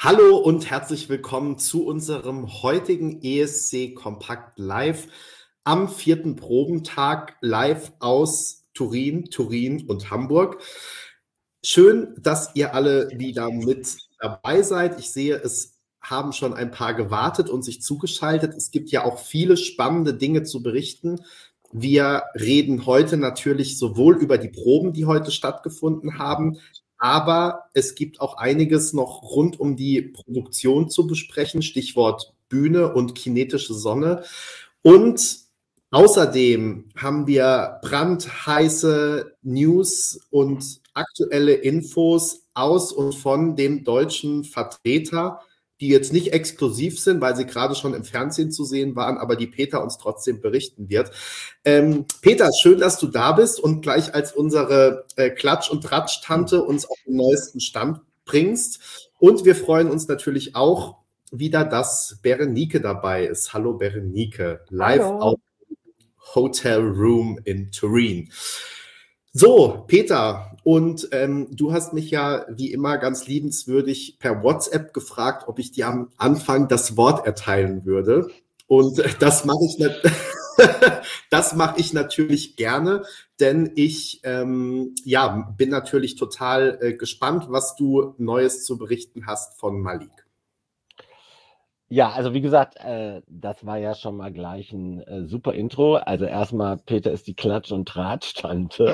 Hallo und herzlich willkommen zu unserem heutigen ESC Kompakt Live am 4. Probentag live aus Turin und Hamburg. Schön, dass ihr alle wieder mit dabei seid. Ich sehe, es haben schon ein paar gewartet und sich zugeschaltet. Es gibt ja auch viele spannende Dinge zu berichten. Wir reden heute natürlich sowohl über die Proben, die heute stattgefunden haben, aber es gibt auch einiges noch rund um die Produktion zu besprechen, Stichwort Bühne und kinetische Sonne. Und außerdem haben wir brandheiße News und aktuelle Infos aus und von dem deutschen Vertreter, die jetzt nicht exklusiv sind, weil sie gerade schon im Fernsehen zu sehen waren, aber die Peter uns trotzdem berichten wird. Peter, schön, dass du da bist und gleich als unsere Klatsch- und Tratsch-Tante uns auf den neuesten Stand bringst. Und wir freuen uns natürlich auch wieder, dass Berenike dabei ist. Hallo Berenike, live aus Hotel Room in Turin. So, Peter, und du hast mich ja wie immer ganz liebenswürdig per WhatsApp gefragt, ob ich dir am Anfang das Wort erteilen würde. Und das mache ich, das mache ich natürlich gerne, denn ich bin natürlich total gespannt, was du Neues zu berichten hast von Malik. Ja, also wie gesagt, das war ja schon mal gleich ein super Intro. Also erstmal, Peter ist die Klatsch- und Tratsch-Tante.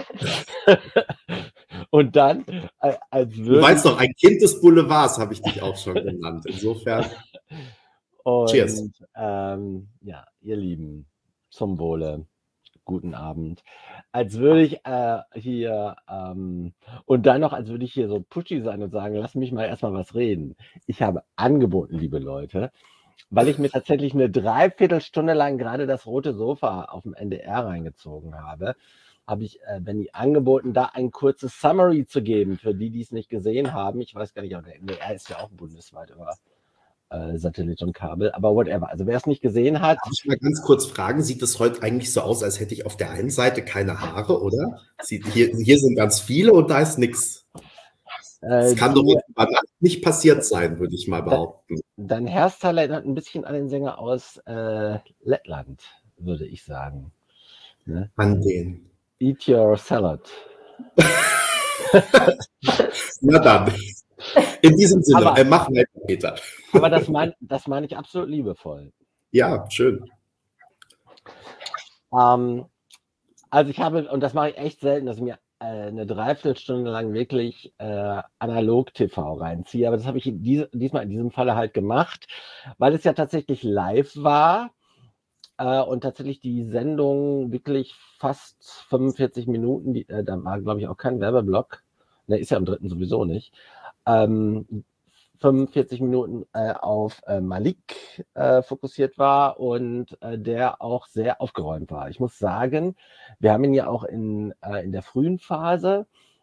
Und dann, als Du würde weißt doch, ein Kind des Boulevards habe ich dich auch schon genannt. Insofern, cheers. Und ja, ihr Lieben, zum Wohle, guten Abend. Als würde ich hier, und dann noch, als würde ich hier so pushy sein und sagen, lass mich mal erstmal was reden. Ich habe angeboten, liebe Leute, weil ich mir tatsächlich eine Dreiviertelstunde lang gerade das rote Sofa auf dem NDR reingezogen habe ich Benny angeboten, da ein kurzes Summary zu geben, für die, die es nicht gesehen haben. Ich weiß gar nicht, aber der NDR ist ja auch bundesweit über Satellit und Kabel, aber whatever. Also wer es nicht gesehen hat. Darf ich mal ganz kurz fragen, sieht das heute eigentlich so aus, als hätte ich auf der einen Seite keine Haare, oder? Hier sind ganz viele und da ist nichts. Das kann doch über Nacht nicht passiert sein, würde ich mal behaupten. Dein Hairstyle erinnert ein bisschen an den Sänger aus Lettland, würde ich sagen. Ne? An den. Eat your salad. Na dann. In diesem Sinne, mach weiter, Peter. Aber das meine ich absolut liebevoll. Ja, schön. Also ich habe, und das mache ich echt selten, dass ich mir eine Dreiviertelstunde lang wirklich Analog-TV reinziehe. Aber das habe ich diesmal in diesem Falle halt gemacht, weil es ja tatsächlich live war und tatsächlich die Sendung wirklich fast 45 Minuten, da war, glaube ich, auch kein Werbeblock. Ne, ist ja am 3. sowieso nicht. 45 Minuten auf Malik fokussiert war und der auch sehr aufgeräumt war. Ich muss sagen, wir haben ihn ja auch in der frühen Phase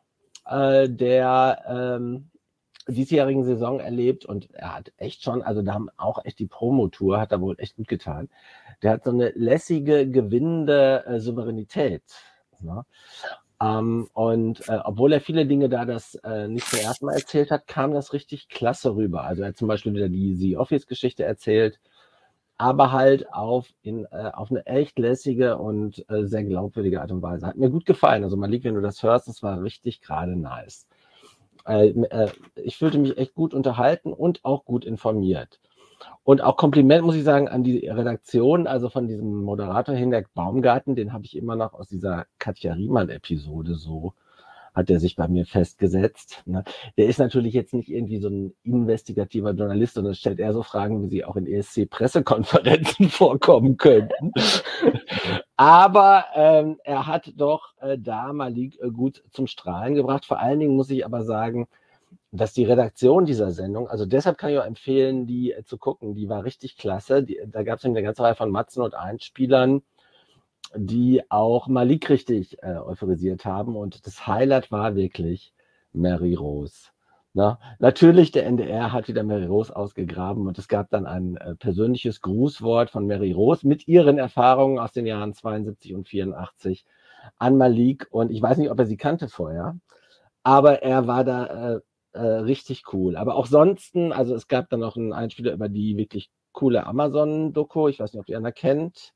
der diesjährigen Saison erlebt und er hat echt schon, also da haben auch echt die Promotour, hat da wohl echt gut getan. Der hat so eine lässige, gewinnende Souveränität. Ne? Obwohl er viele Dinge da das nicht zum ersten Mal erzählt hat, kam das richtig klasse rüber. Also er hat zum Beispiel wieder die The Office-Geschichte erzählt, aber halt auf eine echt lässige und sehr glaubwürdige Art und Weise. Hat mir gut gefallen. Also Malik, wenn du das hörst, das war richtig gerade nice. Ich fühlte mich echt gut unterhalten und auch gut informiert. Und auch Kompliment, muss ich sagen, an die Redaktion, also von diesem Moderator Hinrich Baumgarten, den habe ich immer noch aus dieser Katja Riemann-Episode, so hat er sich bei mir festgesetzt. Ne? Der ist natürlich jetzt nicht irgendwie so ein investigativer Journalist, sondern stellt eher so Fragen, wie sie auch in ESC-Pressekonferenzen vorkommen könnten. Aber er hat doch da Malik gut zum Strahlen gebracht. Vor allen Dingen muss ich aber sagen, dass die Redaktion dieser Sendung, also deshalb kann ich auch empfehlen, die zu gucken, die war richtig klasse. Da gab es eine ganze Reihe von Matzen und Einspielern, die auch Malik richtig euphorisiert haben. Und das Highlight war wirklich Mary Rose. Na, natürlich, der NDR hat wieder Mary Rose ausgegraben und es gab dann ein persönliches Grußwort von Mary Rose mit ihren Erfahrungen aus den Jahren 72 und 84 an Malik. Und ich weiß nicht, ob er sie kannte vorher, aber er war da richtig cool. Aber auch sonst, also es gab dann noch einen Einspieler über die wirklich coole Amazon-Doku, ich weiß nicht, ob ihr einer kennt,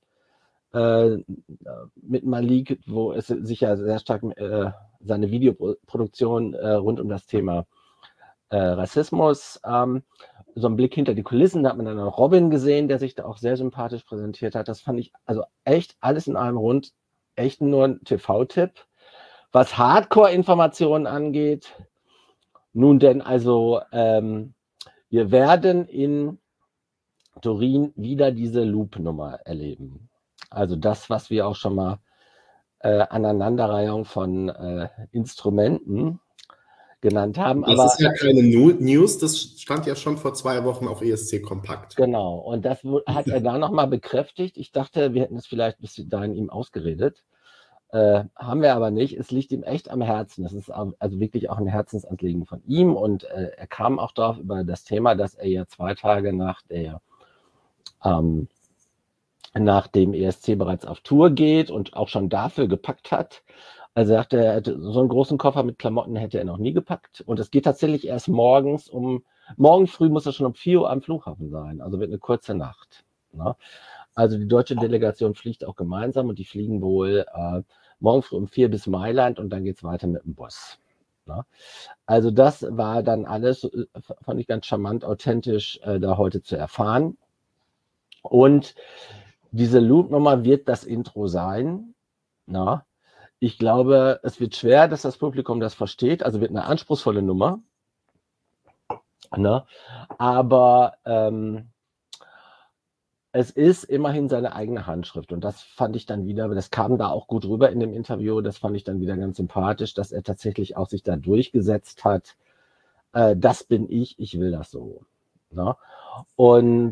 mit Malik, wo es sich ja sehr stark seine Videoproduktion rund um das Thema Rassismus, so ein Blick hinter die Kulissen, da hat man dann auch Robin gesehen, der sich da auch sehr sympathisch präsentiert hat. Das fand ich also echt alles in allem rund, echt nur ein TV-Tipp. Was Hardcore-Informationen angeht, nun denn also, wir werden in Turin wieder diese Loop-Nummer erleben. Also das, was wir auch schon mal Aneinanderreihung von Instrumenten genannt haben. Das ist ja keine News, das stand ja schon vor 2 Wochen auf ESC Kompakt. Genau, und das hat er da nochmal bekräftigt. Ich dachte, wir hätten es vielleicht bis dahin ihm ausgeredet. Haben wir aber nicht. Es liegt ihm echt am Herzen. Das ist also wirklich auch ein Herzensanliegen von ihm. Und er kam auch darauf über das Thema, dass er ja 2 Tage nach dem ESC bereits auf Tour geht und auch schon dafür gepackt hat. Also er sagte, er hätte so einen großen Koffer mit Klamotten hätte er noch nie gepackt. Und es geht tatsächlich erst morgen früh muss er schon um 4 Uhr am Flughafen sein. Also wird eine kurze Nacht. Ne? Also die deutsche Delegation fliegt auch gemeinsam und die fliegen wohl morgen früh um 4 bis Mailand und dann geht es weiter mit dem Bus. Ne? Also das war dann alles, fand ich ganz charmant, authentisch da heute zu erfahren. Und diese Loop-Nummer wird das Intro sein. Na? Ich glaube, es wird schwer, dass das Publikum das versteht. Also wird eine anspruchsvolle Nummer. Ne? Aber es ist immerhin seine eigene Handschrift. Und das fand ich dann wieder, das kam da auch gut rüber in dem Interview, das fand ich dann wieder ganz sympathisch, dass er tatsächlich auch sich da durchgesetzt hat. Das bin ich will das so. Ne? Und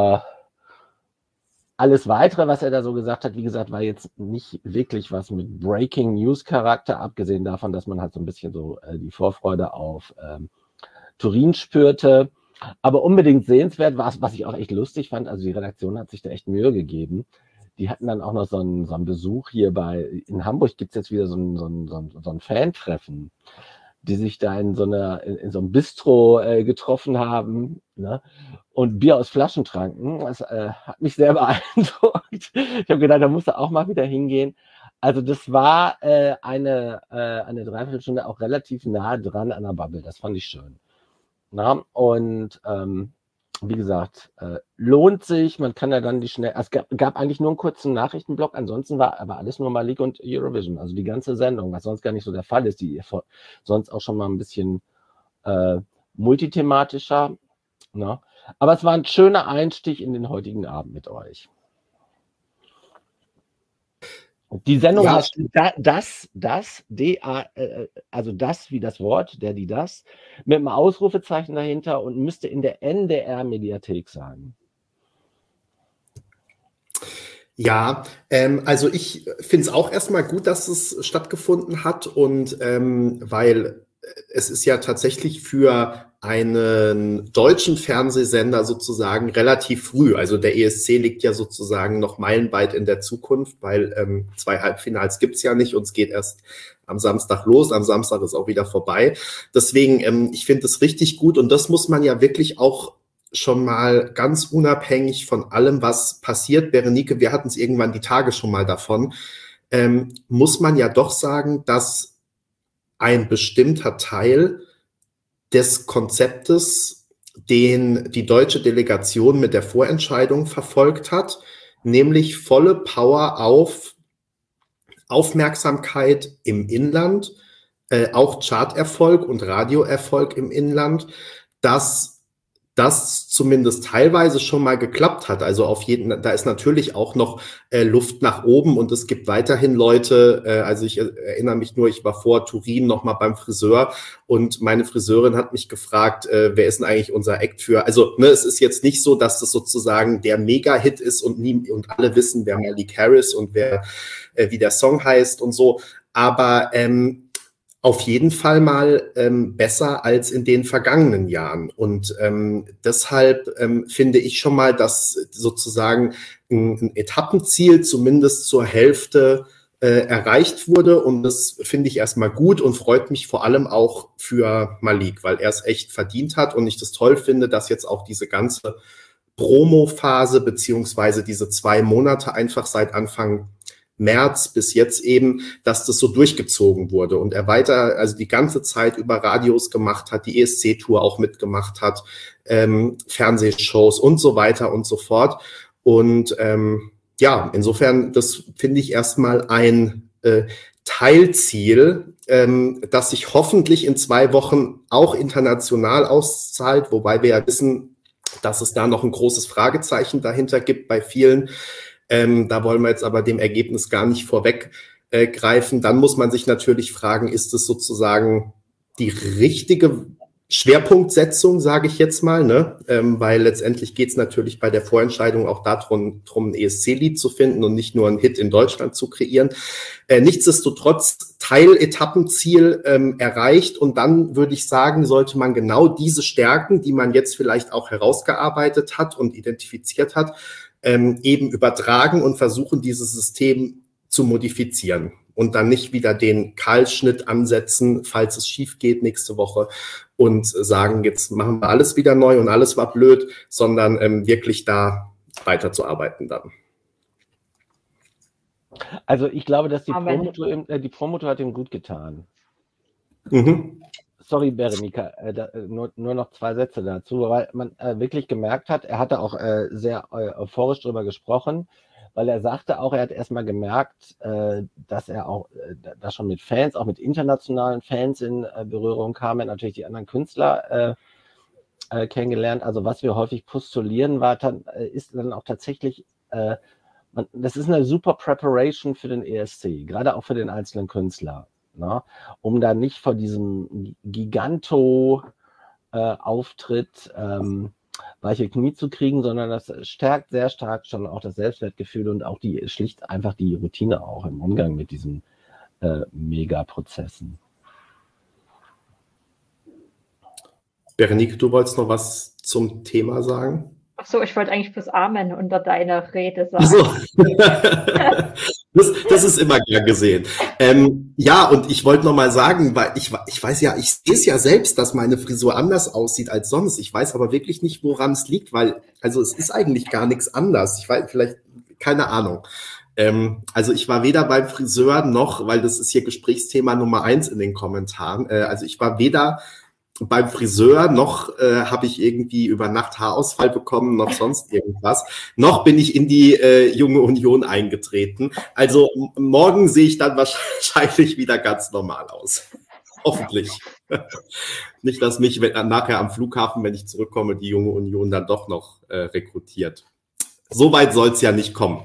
alles Weitere, was er da so gesagt hat, wie gesagt, war jetzt nicht wirklich was mit Breaking News Charakter, abgesehen davon, dass man halt so ein bisschen so die Vorfreude auf Turin spürte. Aber unbedingt sehenswert war es, was ich auch echt lustig fand. Also die Redaktion hat sich da echt Mühe gegeben. Die hatten dann auch noch so einen Besuch hier in Hamburg gibt es jetzt wieder so ein Fan-Treffen, die sich da in so einem Bistro getroffen haben, ne? Und Bier aus Flaschen tranken. Das hat mich sehr beeindruckt. Ich habe gedacht, da musst du auch mal wieder hingehen. Also das war eine Dreiviertelstunde auch relativ nah dran an der Bubble. Das fand ich schön. Na? Und wie gesagt, lohnt sich. Man kann ja dann es gab eigentlich nur einen kurzen Nachrichtenblock. Ansonsten war aber alles nur Malik und Eurovision. Also die ganze Sendung, was sonst gar nicht so der Fall ist. Die sonst auch schon mal ein bisschen multithematischer. Ne? Aber es war ein schöner Einstieg in den heutigen Abend mit euch. Die Sendung heißt also das wie das Wort, die das, mit einem Ausrufezeichen dahinter und müsste in der NDR-Mediathek sein. Ja, also ich finde es auch erstmal gut, dass es stattgefunden hat und weil es ist ja tatsächlich für einen deutschen Fernsehsender sozusagen relativ früh. Also der ESC liegt ja sozusagen noch meilenweit in der Zukunft, weil 2 Halbfinals gibt's ja nicht und es geht erst am Samstag los. Am Samstag ist auch wieder vorbei. Deswegen, ich finde es richtig gut und das muss man ja wirklich auch schon mal ganz unabhängig von allem, was passiert. Berenike, wir hatten es irgendwann die Tage schon mal davon, muss man ja doch sagen, dass ein bestimmter Teil des Konzeptes, den die deutsche Delegation mit der Vorentscheidung verfolgt hat, nämlich volle Power auf Aufmerksamkeit im Inland, auch Charterfolg und Radioerfolg im Inland, dass das zumindest teilweise schon mal geklappt hat. Also da ist natürlich auch noch Luft nach oben und es gibt weiterhin Leute, also ich erinnere mich nur, ich war vor Turin noch mal beim Friseur und meine Friseurin hat mich gefragt, wer ist denn eigentlich unser Act für, also es ist jetzt nicht so, dass das sozusagen der Mega-Hit ist und alle wissen, wer Malik Harris und wie der Song heißt und so, aber auf jeden Fall mal besser als in den vergangenen Jahren. Und deshalb finde ich schon mal, dass sozusagen ein Etappenziel zumindest zur Hälfte erreicht wurde und das finde ich erstmal gut und freut mich vor allem auch für Malik, weil er es echt verdient hat und ich das toll finde, dass jetzt auch diese ganze Promo-Phase beziehungsweise diese 2 Monate einfach seit Anfang März bis jetzt eben, dass das so durchgezogen wurde und er weiter, also die ganze Zeit über Radios gemacht hat, die ESC-Tour auch mitgemacht hat, Fernsehshows und so weiter und so fort und ja, insofern, das finde ich erstmal ein Teilziel, das sich hoffentlich in 2 Wochen auch international auszahlt, wobei wir ja wissen, dass es da noch ein großes Fragezeichen dahinter gibt bei vielen. Da wollen wir jetzt aber dem Ergebnis gar nicht vorweggreifen. Dann muss man sich natürlich fragen, ist es sozusagen die richtige Schwerpunktsetzung, sage ich jetzt mal, ne? Weil letztendlich geht es natürlich bei der Vorentscheidung auch darum, ein ESC-Lied zu finden und nicht nur einen Hit in Deutschland zu kreieren. Nichtsdestotrotz Teiletappenziel erreicht und dann würde ich sagen, sollte man genau diese Stärken, die man jetzt vielleicht auch herausgearbeitet hat und identifiziert hat, eben übertragen und versuchen, dieses System zu modifizieren und dann nicht wieder den Kahlschnitt ansetzen, falls es schief geht nächste Woche und sagen, jetzt machen wir alles wieder neu und alles war blöd, sondern wirklich da weiterzuarbeiten dann. Also ich glaube, dass die Promotour hat ihm gut getan. Mhm. Sorry, Berenika, nur noch 2 Sätze dazu, weil man wirklich gemerkt hat, er hatte auch sehr euphorisch darüber gesprochen, weil er sagte auch, er hat erstmal gemerkt, dass er auch da schon mit Fans, auch mit internationalen Fans in Berührung kam, er hat natürlich die anderen Künstler kennengelernt. Also was wir häufig postulieren, ist dann auch tatsächlich, das ist eine super Preparation für den ESC, gerade auch für den einzelnen Künstler, ne? Um da nicht vor diesem Giganto-Auftritt weiche Knie zu kriegen, sondern das stärkt sehr stark schon auch das Selbstwertgefühl und auch schlicht einfach die Routine auch im Umgang mit diesen Megaprozessen. Berenike, du wolltest noch was zum Thema sagen? Ach so, ich wollte eigentlich fürs Amen unter deiner Rede sagen. Ach so. Das ist immer gern gesehen. Ja, und ich wollte noch mal sagen, weil ich weiß ja, ich sehe es ja selbst, dass meine Frisur anders aussieht als sonst. Ich weiß aber wirklich nicht, woran es liegt, weil, also es ist eigentlich gar nichts anders. Ich weiß, vielleicht, keine Ahnung. Also ich war weder beim Friseur noch, weil das ist hier Gesprächsthema Nummer 1 in den Kommentaren. Also ich war weder beim Friseur, noch habe ich irgendwie über Nacht Haarausfall bekommen, noch sonst irgendwas. Noch bin ich in die Junge Union eingetreten. Also morgen sehe ich dann wahrscheinlich wieder ganz normal aus. Hoffentlich. Nicht, dass mich nachher am Flughafen, wenn ich zurückkomme, die Junge Union dann doch noch rekrutiert. So weit soll es ja nicht kommen.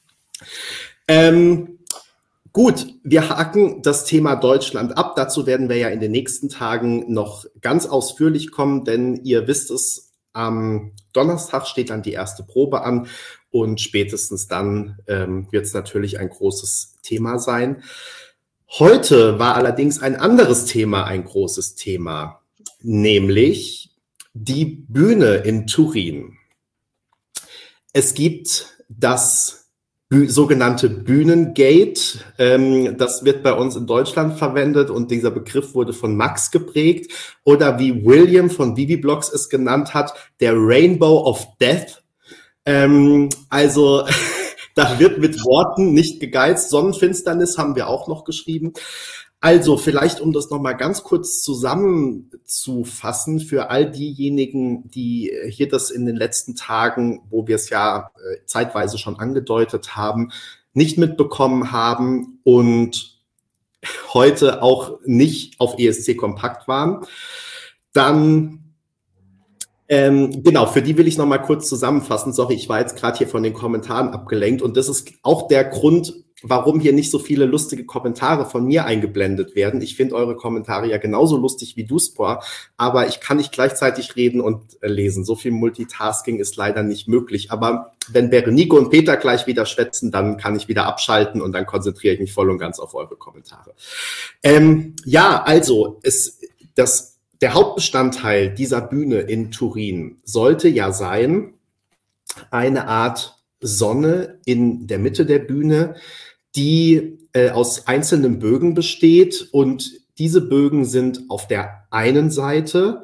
Gut, wir haken das Thema Deutschland ab. Dazu werden wir ja in den nächsten Tagen noch ganz ausführlich kommen, denn ihr wisst es, am Donnerstag steht dann die erste Probe an und spätestens dann wird es natürlich ein großes Thema sein. Heute war allerdings ein anderes Thema ein großes Thema, nämlich die Bühne in Turin. Es gibt das sogenannte Bühnengate, das wird bei uns in Deutschland verwendet und dieser Begriff wurde von Max geprägt oder wie William von Vivi-Blogs es genannt hat, der Rainbow of Death. Also da wird mit Worten nicht gegeizt, Sonnenfinsternis haben wir auch noch geschrieben. Also vielleicht, um das nochmal ganz kurz zusammenzufassen für all diejenigen, die hier das in den letzten Tagen, wo wir es ja zeitweise schon angedeutet haben, nicht mitbekommen haben und heute auch nicht auf ESC Kompakt waren, dann genau, für die will ich nochmal kurz zusammenfassen. Sorry, ich war jetzt gerade hier von den Kommentaren abgelenkt und das ist auch der Grund, warum hier nicht so viele lustige Kommentare von mir eingeblendet werden. Ich finde eure Kommentare ja genauso lustig wie Duspor, aber ich kann nicht gleichzeitig reden und lesen. So viel Multitasking ist leider nicht möglich. Aber wenn Berenike und Peter gleich wieder schwätzen, dann kann ich wieder abschalten und dann konzentriere ich mich voll und ganz auf eure Kommentare. Ja, also der Hauptbestandteil dieser Bühne in Turin sollte ja sein, eine Art Sonne in der Mitte der Bühne, die aus einzelnen Bögen besteht und diese Bögen sind auf der einen Seite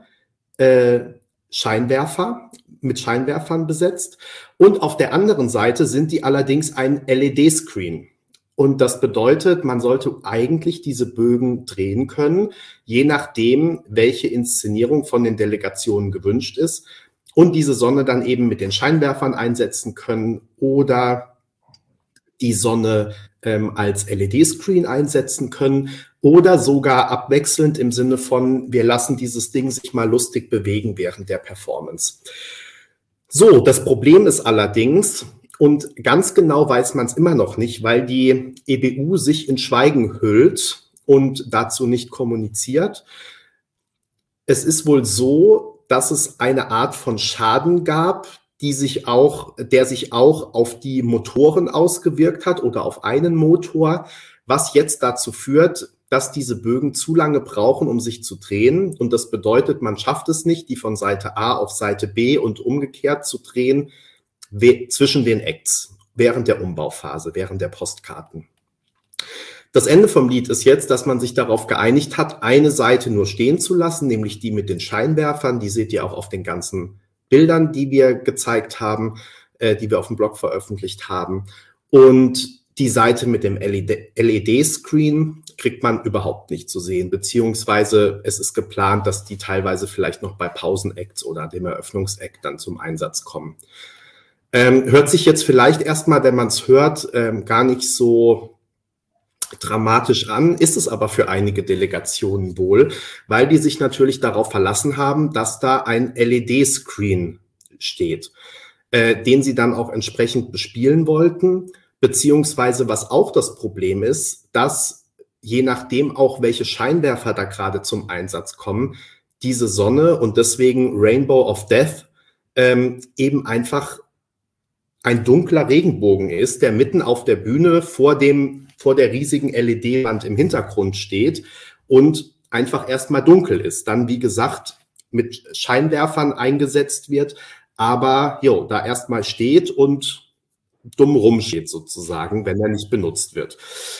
Scheinwerfer, mit Scheinwerfern besetzt und auf der anderen Seite sind die allerdings ein LED-Screen. Und das bedeutet, man sollte eigentlich diese Bögen drehen können, je nachdem, welche Inszenierung von den Delegationen gewünscht ist und diese Sonne dann eben mit den Scheinwerfern einsetzen können oder die Sonne als LED-Screen einsetzen können oder sogar abwechselnd im Sinne von, wir lassen dieses Ding sich mal lustig bewegen während der Performance. So, das Problem ist allerdings, und ganz genau weiß man es immer noch nicht, weil die EBU sich in Schweigen hüllt und dazu nicht kommuniziert. Es ist wohl so, dass es eine Art von Schaden gab, der sich auch auf die Motoren ausgewirkt hat oder auf einen Motor, was jetzt dazu führt, dass diese Bögen zu lange brauchen, um sich zu drehen. Und das bedeutet, man schafft es nicht, die von Seite A auf Seite B und umgekehrt zu drehen zwischen den Acts, während der Umbauphase, während der Postkarten. Das Ende vom Lied ist jetzt, dass man sich darauf geeinigt hat, eine Seite nur stehen zu lassen, nämlich die mit den Scheinwerfern. Die seht ihr auch auf den ganzen Bildern, die wir gezeigt haben, die wir auf dem Blog veröffentlicht haben. Und die Seite mit dem LED-Screen kriegt man überhaupt nicht zu sehen, beziehungsweise es ist geplant, dass die teilweise vielleicht noch bei Pausenacts oder dem Eröffnungsakt dann zum Einsatz kommen. Hört sich jetzt vielleicht erstmal, wenn man es hört, gar nicht so dramatisch an, ist es aber für einige Delegationen wohl, weil die sich natürlich darauf verlassen haben, dass da ein LED-Screen steht, den sie dann auch entsprechend bespielen wollten, beziehungsweise was auch das Problem ist, dass je nachdem auch welche Scheinwerfer da gerade zum Einsatz kommen, diese Sonne und deswegen Rainbow of Death eben einfach ein dunkler Regenbogen ist, der mitten auf der Bühne vor der riesigen LED-Wand im Hintergrund steht und einfach erstmal dunkel ist. Dann, wie gesagt, mit Scheinwerfern eingesetzt wird, aber da erstmal steht und dumm rumsteht sozusagen, wenn er nicht benutzt wird.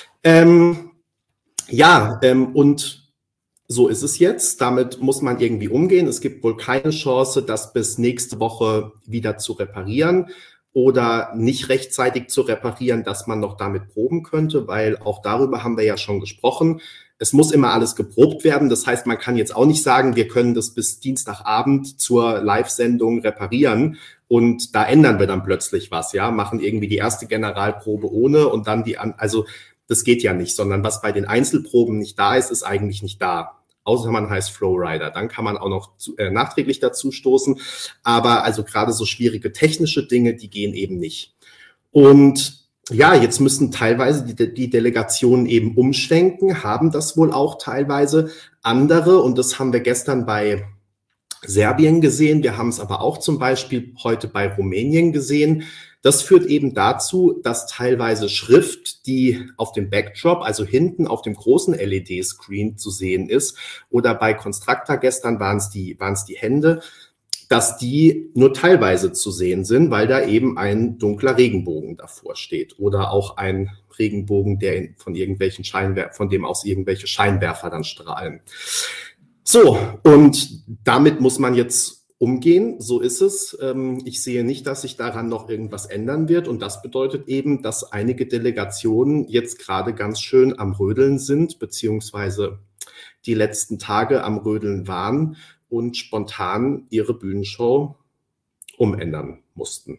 Und so ist es jetzt. Damit muss man irgendwie umgehen. Es gibt wohl keine Chance, das bis nächste Woche wieder zu reparieren oder nicht rechtzeitig zu reparieren, dass man noch damit proben könnte, weil auch darüber haben wir ja schon gesprochen. Es muss immer alles geprobt werden. Das heißt, man kann jetzt auch nicht sagen, wir können das bis Dienstagabend zur Live-Sendung reparieren und da ändern wir dann plötzlich was, ja, machen irgendwie die erste Generalprobe ohne und dann also das geht ja nicht, sondern was bei den Einzelproben nicht da ist, ist eigentlich nicht da. Außer man heißt Flowrider, dann kann man auch noch nachträglich dazu stoßen. Aber also gerade so schwierige technische Dinge, die gehen eben nicht. Und ja, jetzt müssen teilweise die Delegationen eben umschwenken, haben das wohl auch teilweise andere. Und das haben wir gestern bei Serbien gesehen. Wir haben es aber auch zum Beispiel heute bei Rumänien gesehen. Das führt eben dazu, dass teilweise Schrift, die auf dem Backdrop, also hinten auf dem großen LED-Screen zu sehen ist, oder bei Constructor gestern waren es die Hände, dass die nur teilweise zu sehen sind, weil da eben ein dunkler Regenbogen davor steht oder auch ein Regenbogen, der von dem aus irgendwelche Scheinwerfer dann strahlen. So, und damit muss man jetzt umgehen, so ist es. Ich sehe nicht, dass sich daran noch irgendwas ändern wird und das bedeutet eben, dass einige Delegationen jetzt gerade ganz schön am Rödeln sind, beziehungsweise die letzten Tage am Rödeln waren und spontan ihre Bühnenshow umändern mussten.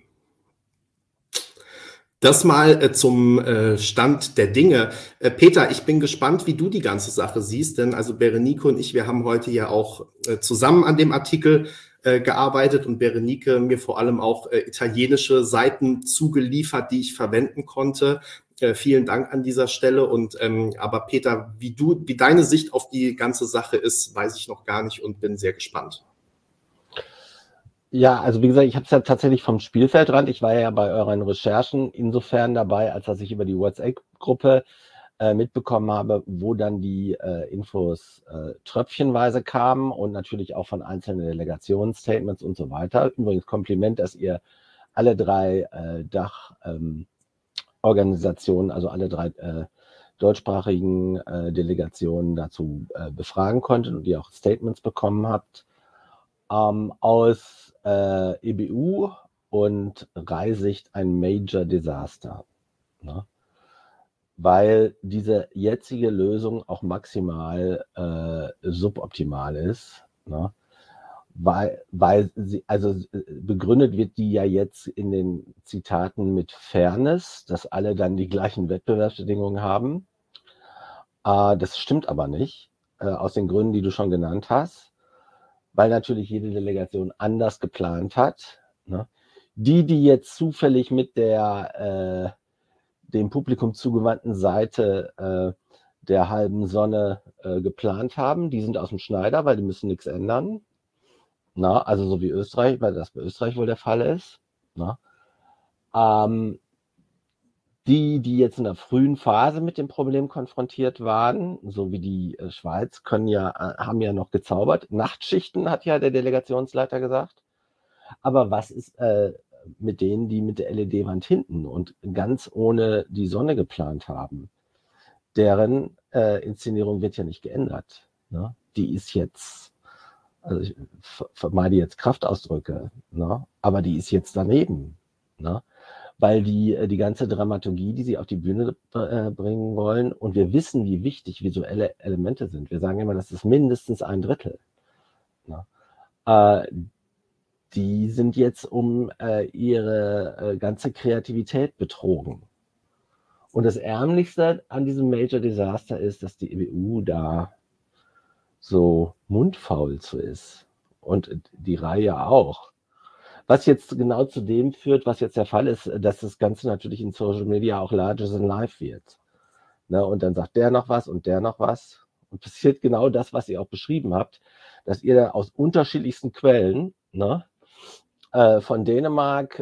Das mal zum Stand der Dinge. Peter, ich bin gespannt, wie du die ganze Sache siehst, denn also Berenike und ich, wir haben heute ja auch zusammen an dem Artikel gearbeitet und Berenike mir vor allem auch italienische Seiten zugeliefert, die ich verwenden konnte. Vielen Dank an dieser Stelle. Aber Peter, wie deine Sicht auf die ganze Sache ist, weiß ich noch gar nicht und bin sehr gespannt. Ja, also wie gesagt, ich habe es ja tatsächlich vom Spielfeldrand. Ich war ja bei euren Recherchen insofern dabei, als dass ich über die WhatsApp-Gruppe mitbekommen habe, wo dann die Infos tröpfchenweise kamen und natürlich auch von einzelnen Delegationsstatements und so weiter. Übrigens Kompliment, dass ihr alle drei Dachorganisationen, also alle drei deutschsprachigen Delegationen dazu befragen konntet und ihr auch Statements bekommen habt, aus EBU und Reisicht ein Major Disaster. Ne? Weil diese jetzige Lösung auch maximal suboptimal ist. Ne? Weil sie, also begründet wird die ja jetzt in den Zitaten mit Fairness, dass alle dann die gleichen Wettbewerbsbedingungen haben. Das stimmt aber nicht, aus den Gründen, die du schon genannt hast, weil natürlich jede Delegation anders geplant hat. Ne? Die jetzt zufällig mit der dem Publikum zugewandten Seite der halben Sonne geplant haben, die sind aus dem Schneider, weil die müssen nichts ändern. Na, also so wie Österreich, weil das bei Österreich wohl der Fall ist. Na? Die jetzt in der frühen Phase mit dem Problem konfrontiert waren, so wie die Schweiz, haben ja noch gezaubert. Nachtschichten, hat ja der Delegationsleiter gesagt. Aber was ist mit denen, die mit der LED-Wand hinten und ganz ohne die Sonne geplant haben? Deren Inszenierung wird ja nicht geändert. Ne? Die ist jetzt, also ich vermeide jetzt Kraftausdrücke, ne? Aber die ist jetzt daneben. Ne? Weil die ganze Dramaturgie, die sie auf die Bühne bringen wollen, und wir wissen, wie wichtig visuelle Elemente sind. Wir sagen immer, das ist mindestens 1/3. Ne? Die sind jetzt um ihre ganze Kreativität betrogen. Und das Ärmlichste an diesem Major Disaster ist, dass die EBU da so mundfaul zu ist. Und die Reihe auch. Was jetzt genau zu dem führt, was jetzt der Fall ist, dass das Ganze natürlich in Social Media auch larger than life wird. Ne? Und dann sagt der noch was und der noch was. Und passiert genau das, was ihr auch beschrieben habt, dass ihr da aus unterschiedlichsten Quellen, ne, von Dänemark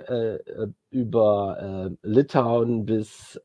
über Litauen bis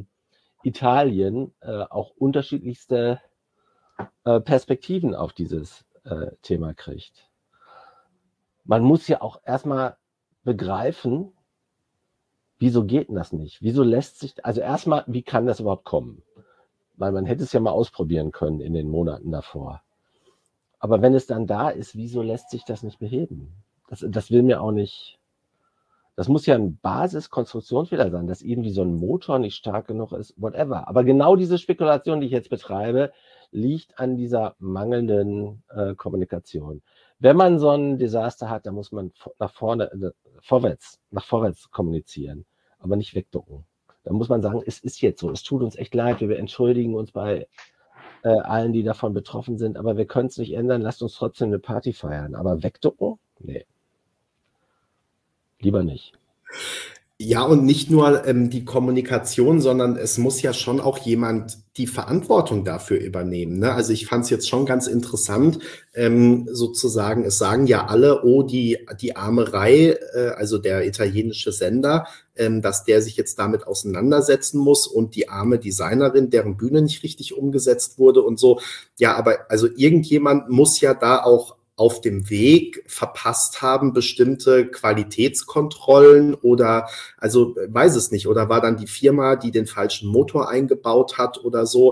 Italien auch unterschiedlichste Perspektiven auf dieses Thema kriegt. Man muss ja auch erstmal begreifen, wieso geht denn das nicht? Wieso lässt sich, also erstmal, wie kann das überhaupt kommen? Weil man hätte es ja mal ausprobieren können in den Monaten davor. Aber wenn es dann da ist, wieso lässt sich das nicht beheben? Das will mir auch nicht. Das muss ja ein Basiskonstruktionsfehler sein, dass irgendwie so ein Motor nicht stark genug ist, whatever. Aber genau diese Spekulation, die ich jetzt betreibe, liegt an dieser mangelnden Kommunikation. Wenn man so ein Desaster hat, dann muss man nach vorwärts kommunizieren, aber nicht wegducken. Da muss man sagen, es ist jetzt so, es tut uns echt leid, wir entschuldigen uns bei allen, die davon betroffen sind, aber wir können es nicht ändern, lasst uns trotzdem eine Party feiern. Aber wegducken? Nee. Lieber nicht. Ja, und nicht nur die Kommunikation, sondern es muss ja schon auch jemand die Verantwortung dafür übernehmen. Ne? Also ich fand es jetzt schon ganz interessant, sozusagen, es sagen ja alle, oh, die Armerei, also der italienische Sender, dass der sich jetzt damit auseinandersetzen muss und die arme Designerin, deren Bühne nicht richtig umgesetzt wurde und so. Ja, aber also irgendjemand muss ja da auch auf dem Weg verpasst haben, bestimmte Qualitätskontrollen oder, also weiß es nicht, oder war dann die Firma, die den falschen Motor eingebaut hat oder so.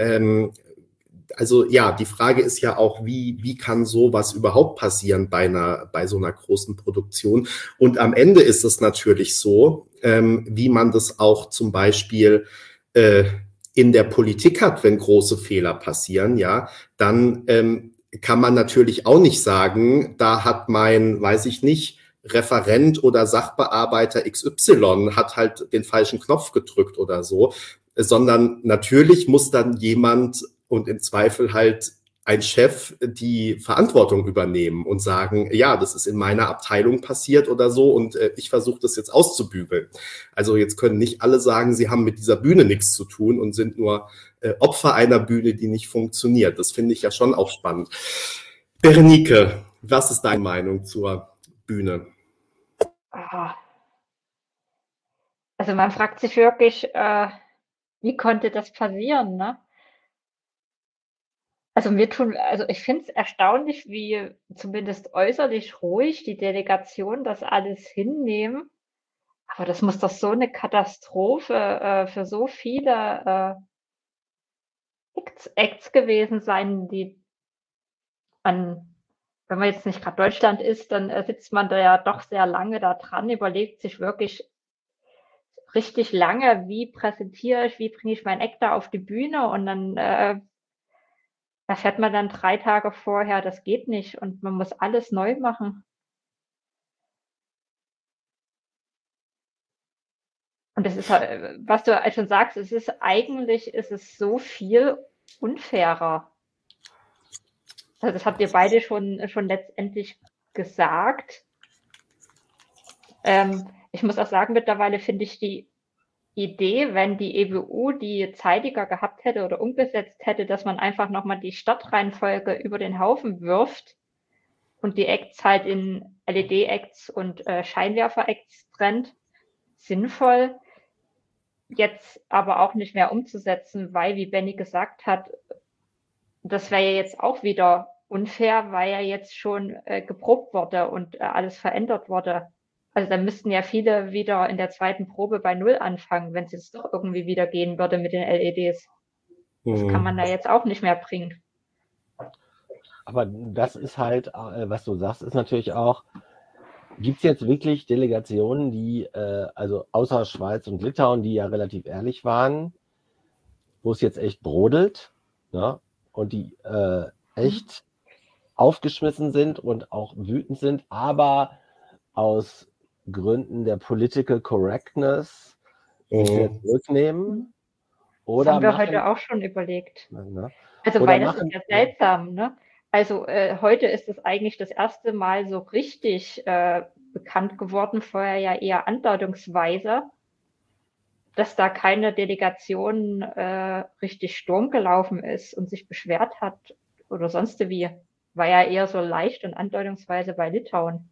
Also ja, die Frage ist ja auch, wie kann sowas überhaupt passieren bei so einer großen Produktion? Und am Ende ist es natürlich so, wie man das auch zum Beispiel in der Politik hat, wenn große Fehler passieren, ja, dann kann man natürlich auch nicht sagen, da hat mein, weiß ich nicht, Referent oder Sachbearbeiter XY hat halt den falschen Knopf gedrückt oder so, sondern natürlich muss dann jemand und im Zweifel halt ein Chef die Verantwortung übernehmen und sagen, ja, das ist in meiner Abteilung passiert oder so und ich versuche das jetzt auszubügeln. Also jetzt können nicht alle sagen, sie haben mit dieser Bühne nichts zu tun und sind nur Opfer einer Bühne, die nicht funktioniert. Das finde ich ja schon auch spannend. Berenike, was ist deine Meinung zur Bühne? Also man fragt sich wirklich, wie konnte das passieren, ne? Also ich finde es erstaunlich, wie zumindest äußerlich ruhig die Delegation das alles hinnehmen. Aber das muss doch so eine Katastrophe für so viele Acts gewesen sein, die wenn man jetzt nicht gerade Deutschland ist, dann sitzt man da ja doch sehr lange da dran, überlegt sich wirklich richtig lange, wie präsentiere ich, wie bringe ich mein Act da auf die Bühne und dann erfährt man dann 3 Tage vorher, das geht nicht und man muss alles neu machen. Und das ist halt, was du schon sagst, ist es so viel unfairer. Also das habt ihr beide schon letztendlich gesagt. Ich muss auch sagen, mittlerweile finde ich die Idee, wenn die EWU die zeitiger gehabt hätte oder umgesetzt hätte, dass man einfach nochmal die Startreihenfolge über den Haufen wirft und die Acts halt in LED-Acts und Scheinwerfer-Acts trennt, sinnvoll. Jetzt aber auch nicht mehr umzusetzen, weil, wie Benny gesagt hat, das wäre ja jetzt auch wieder unfair, weil ja jetzt schon geprobt wurde und alles verändert wurde. Also da müssten ja viele wieder in der zweiten Probe bei Null anfangen, wenn es jetzt doch irgendwie wieder gehen würde mit den LEDs. Das kann man da jetzt auch nicht mehr bringen. Aber das ist halt, was du sagst, ist natürlich auch, gibt es jetzt wirklich Delegationen, die, also außer Schweiz und Litauen, die ja relativ ehrlich waren, wo es jetzt echt brodelt, ne? Und die echt aufgeschmissen sind und auch wütend sind, aber aus Gründen der Political Correctness sich wieder zurücknehmen? Das haben wir heute auch schon überlegt. Ne? Also weil das ist ja seltsam, ne? Also heute ist es eigentlich das erste Mal so richtig bekannt geworden, vorher ja eher andeutungsweise, dass da keine Delegation richtig Sturm gelaufen ist und sich beschwert hat oder sonst wie. War ja eher so leicht und andeutungsweise bei Litauen.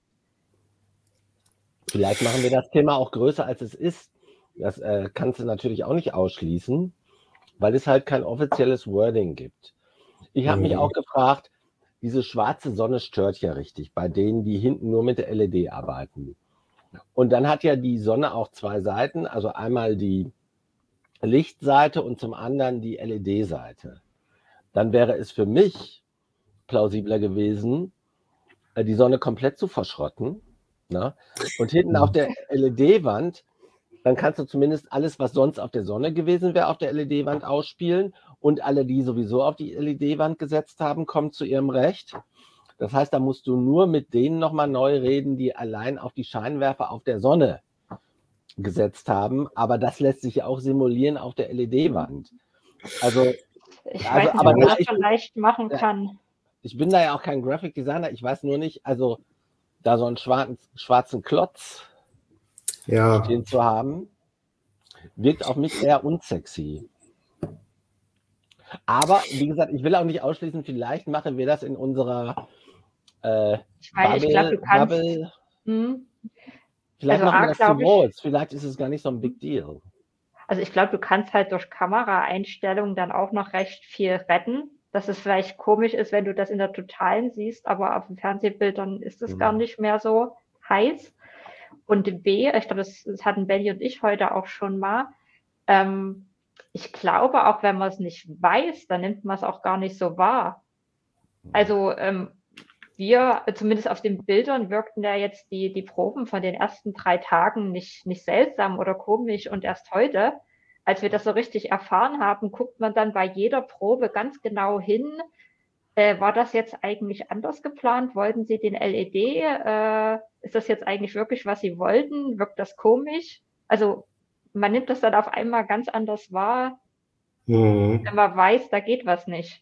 Vielleicht machen wir das Thema auch größer, als es ist. Das kannst du natürlich auch nicht ausschließen, weil es halt kein offizielles Wording gibt. Ich habe mich auch gefragt, diese schwarze Sonne stört ja richtig bei denen, die hinten nur mit der LED arbeiten. Und dann hat ja die Sonne auch 2 Seiten, also einmal die Lichtseite und zum anderen die LED-Seite. Dann wäre es für mich plausibler gewesen, die Sonne komplett zu verschrotten. Ne? Und hinten auf der LED-Wand, dann kannst du zumindest alles, was sonst auf der Sonne gewesen wäre, auf der LED-Wand ausspielen. Und alle, die sowieso auf die LED-Wand gesetzt haben, kommen zu ihrem Recht. Das heißt, da musst du nur mit denen nochmal neu reden, die allein auf die Scheinwerfer auf der Sonne gesetzt haben. Aber das lässt sich ja auch simulieren auf der LED-Wand. Also, ich weiß nicht, ob man das so leicht machen kann. Ich bin da ja auch kein Graphic Designer. Ich weiß nur nicht, also da so einen schwarzen Klotz stehen zu haben, wirkt auf mich eher unsexy. Aber, wie gesagt, ich will auch nicht ausschließen, vielleicht machen wir das in unserer Bubble. Vielleicht also machen wir das zu groß. Vielleicht ist es gar nicht so ein Big Deal. Also ich glaube, du kannst halt durch Kameraeinstellungen dann auch noch recht viel retten. Dass es vielleicht komisch ist, wenn du das in der Totalen siehst, aber auf den Fernsehbildern ist es gar nicht mehr so heiß. Und B, ich glaube, das hatten Benny und ich heute auch schon mal. Ich glaube, auch wenn man es nicht weiß, dann nimmt man es auch gar nicht so wahr. Also wir, zumindest auf den Bildern, wirkten ja jetzt die Proben von den ersten 3 Tagen nicht seltsam oder komisch. Und erst heute, als wir das so richtig erfahren haben, guckt man dann bei jeder Probe ganz genau hin, war das jetzt eigentlich anders geplant? Wollten Sie den LED? Ist das jetzt eigentlich wirklich, was Sie wollten? Wirkt das komisch? Also man nimmt das dann auf einmal ganz anders wahr, wenn man weiß, da geht was nicht.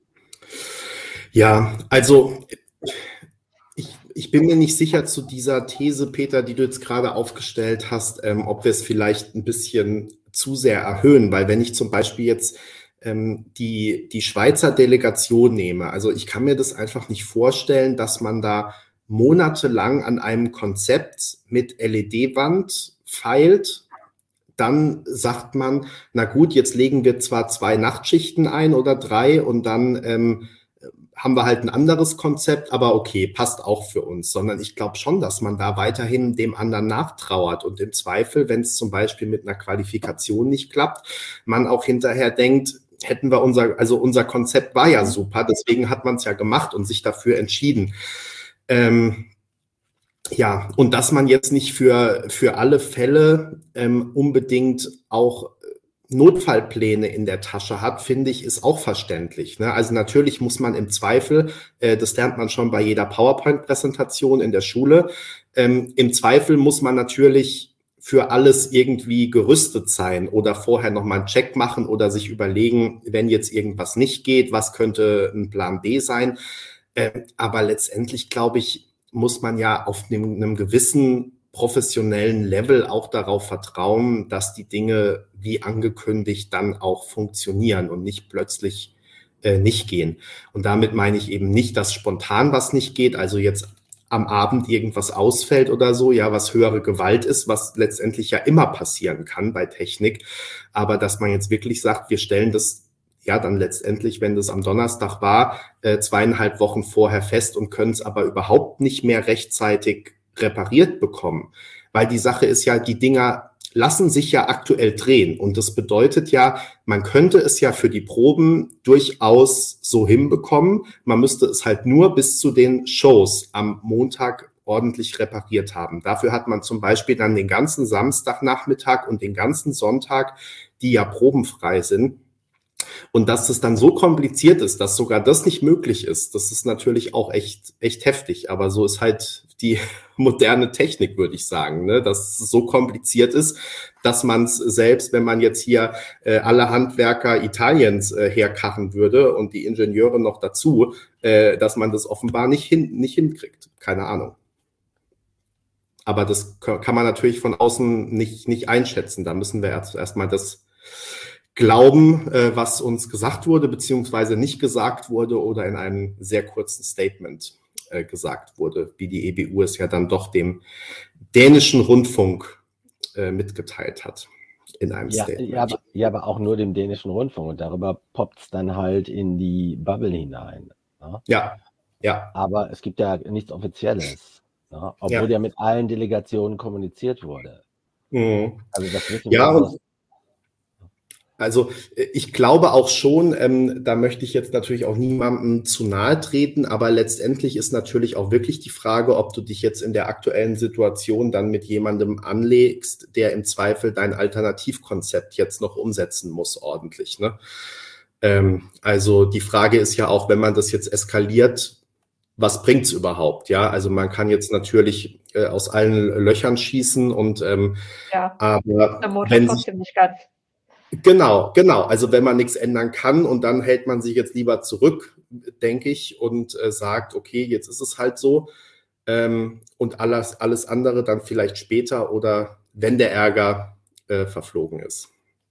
Ja, also ich bin mir nicht sicher zu dieser These, Peter, die du jetzt gerade aufgestellt hast, ob wir es vielleicht ein bisschen zu sehr erhöhen, weil wenn ich zum Beispiel jetzt die Schweizer Delegation nehme, also ich kann mir das einfach nicht vorstellen, dass man da monatelang an einem Konzept mit LED-Wand feilt. Dann sagt man, na gut, jetzt legen wir zwar 2 Nachtschichten ein oder 3 und dann haben wir halt ein anderes Konzept, aber okay, passt auch für uns, sondern ich glaube schon, dass man da weiterhin dem anderen nachtrauert und im Zweifel, wenn es zum Beispiel mit einer Qualifikation nicht klappt, man auch hinterher denkt, hätten wir unser Konzept war ja super, deswegen hat man es ja gemacht und sich dafür entschieden. Ja, und dass man jetzt nicht für alle Fälle unbedingt auch Notfallpläne in der Tasche hat, finde ich, ist auch verständlich. Ne? Also natürlich muss man im Zweifel, das lernt man schon bei jeder PowerPoint-Präsentation in der Schule, im Zweifel muss man natürlich für alles irgendwie gerüstet sein oder vorher nochmal einen Check machen oder sich überlegen, wenn jetzt irgendwas nicht geht, was könnte ein Plan B sein. Aber letztendlich, glaube ich, muss man ja auf einem gewissen professionellen Level auch darauf vertrauen, dass die Dinge wie angekündigt dann auch funktionieren und nicht plötzlich nicht gehen. Und damit meine ich eben nicht, dass spontan was nicht geht, also jetzt am Abend irgendwas ausfällt oder so, ja, was höhere Gewalt ist, was letztendlich ja immer passieren kann bei Technik, aber dass man jetzt wirklich sagt, wir stellen das ja dann letztendlich, wenn das am Donnerstag war, 2,5 Wochen vorher fest und können es aber überhaupt nicht mehr rechtzeitig repariert bekommen. Weil die Sache ist ja, die Dinger lassen sich ja aktuell drehen. Und das bedeutet ja, man könnte es ja für die Proben durchaus so hinbekommen. Man müsste es halt nur bis zu den Shows am Montag ordentlich repariert haben. Dafür hat man zum Beispiel dann den ganzen Samstagnachmittag und den ganzen Sonntag, die ja probenfrei sind. Und dass es dann so kompliziert ist, dass sogar das nicht möglich ist, das ist natürlich auch echt heftig. Aber so ist halt die moderne Technik, würde ich sagen, ne? Dass es so kompliziert ist, dass man es selbst, wenn man jetzt hier alle Handwerker Italiens herkarren würde und die Ingenieure noch dazu, dass man das offenbar nicht hinkriegt. Keine Ahnung. Aber das kann man natürlich von außen nicht einschätzen. Da müssen wir erstmal das glauben, was uns gesagt wurde, beziehungsweise nicht gesagt wurde oder in einem sehr kurzen Statement gesagt wurde, wie die EBU es ja dann doch dem dänischen Rundfunk mitgeteilt hat in einem Statement. Ja, aber auch nur dem dänischen Rundfunk und darüber poppt es dann halt in die Bubble hinein. Ne? Ja. Aber es gibt ja nichts Offizielles, ne? Obwohl ja mit allen Delegationen kommuniziert wurde. Mhm. Also das wissen wir aus. Also ich glaube auch schon, da möchte ich jetzt natürlich auch niemandem zu nahe treten, aber letztendlich ist natürlich auch wirklich die Frage, ob du dich jetzt in der aktuellen Situation dann mit jemandem anlegst, der im Zweifel dein Alternativkonzept jetzt noch umsetzen muss ordentlich. Ne? Also die Frage ist ja auch, wenn man das jetzt eskaliert, was bringt's überhaupt? Ja, also man kann jetzt natürlich aus allen Löchern schießen und aber der Motor trotzdem nicht ganz. Genau. Also wenn man nichts ändern kann und dann hält man sich jetzt lieber zurück, denke ich, und sagt, okay, jetzt ist es halt so und alles andere dann vielleicht später oder wenn der Ärger verflogen ist.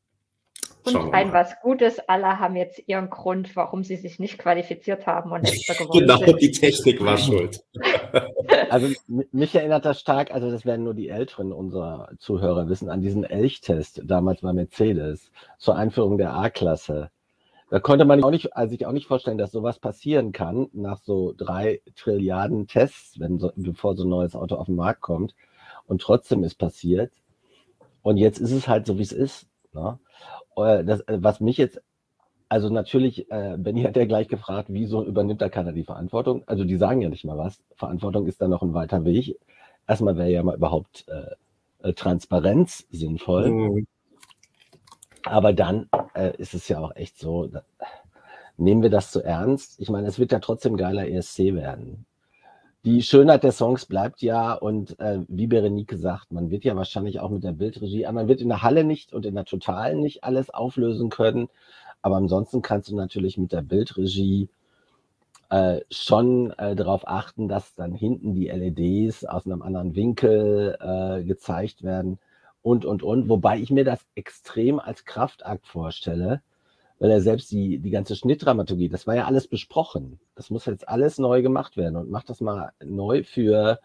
Und was Gutes, alle haben jetzt ihren Grund, warum sie sich nicht qualifiziert haben und letzter geworden sind. Genau, die Technik war schuld. Also mich erinnert das stark, also das werden nur die Älteren unserer Zuhörer wissen, an diesen Elchtest damals bei Mercedes zur Einführung der A-Klasse. Da konnte man sich auch nicht vorstellen, dass sowas passieren kann nach so 3 Trilliarden Tests, bevor so ein neues Auto auf den Markt kommt. Und trotzdem ist passiert. Und jetzt ist es halt so, wie es ist. Ne? Was mich jetzt, also natürlich, Benny hat ja gleich gefragt, wieso übernimmt da keiner die Verantwortung? Also die sagen ja nicht mal was. Verantwortung ist da noch ein weiter Weg. Erstmal wäre ja mal überhaupt Transparenz sinnvoll. Mhm. Aber dann ist es ja auch echt so, nehmen wir das zu ernst? Ich meine, es wird ja trotzdem geiler ESC werden. Die Schönheit der Songs bleibt ja und wie Berenike sagt, man wird ja wahrscheinlich auch mit der Bildregie, man wird in der Halle nicht und in der Totalen nicht alles auflösen können, aber ansonsten kannst du natürlich mit der Bildregie schon darauf achten, dass dann hinten die LEDs aus einem anderen Winkel gezeigt werden und. Wobei ich mir das extrem als Kraftakt vorstelle, weil er selbst die ganze Schnittdramaturgie, das war ja alles besprochen. Das muss jetzt alles neu gemacht werden und macht das mal neu für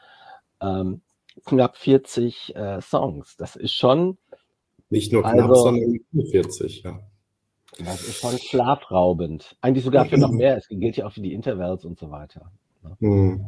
knapp 40 Songs. Das ist schon... Nicht nur knapp, sondern 40, ja. Das ist schon schlafraubend. Eigentlich sogar für noch mehr. Es gilt ja auch für die Intervals und so weiter. Hm.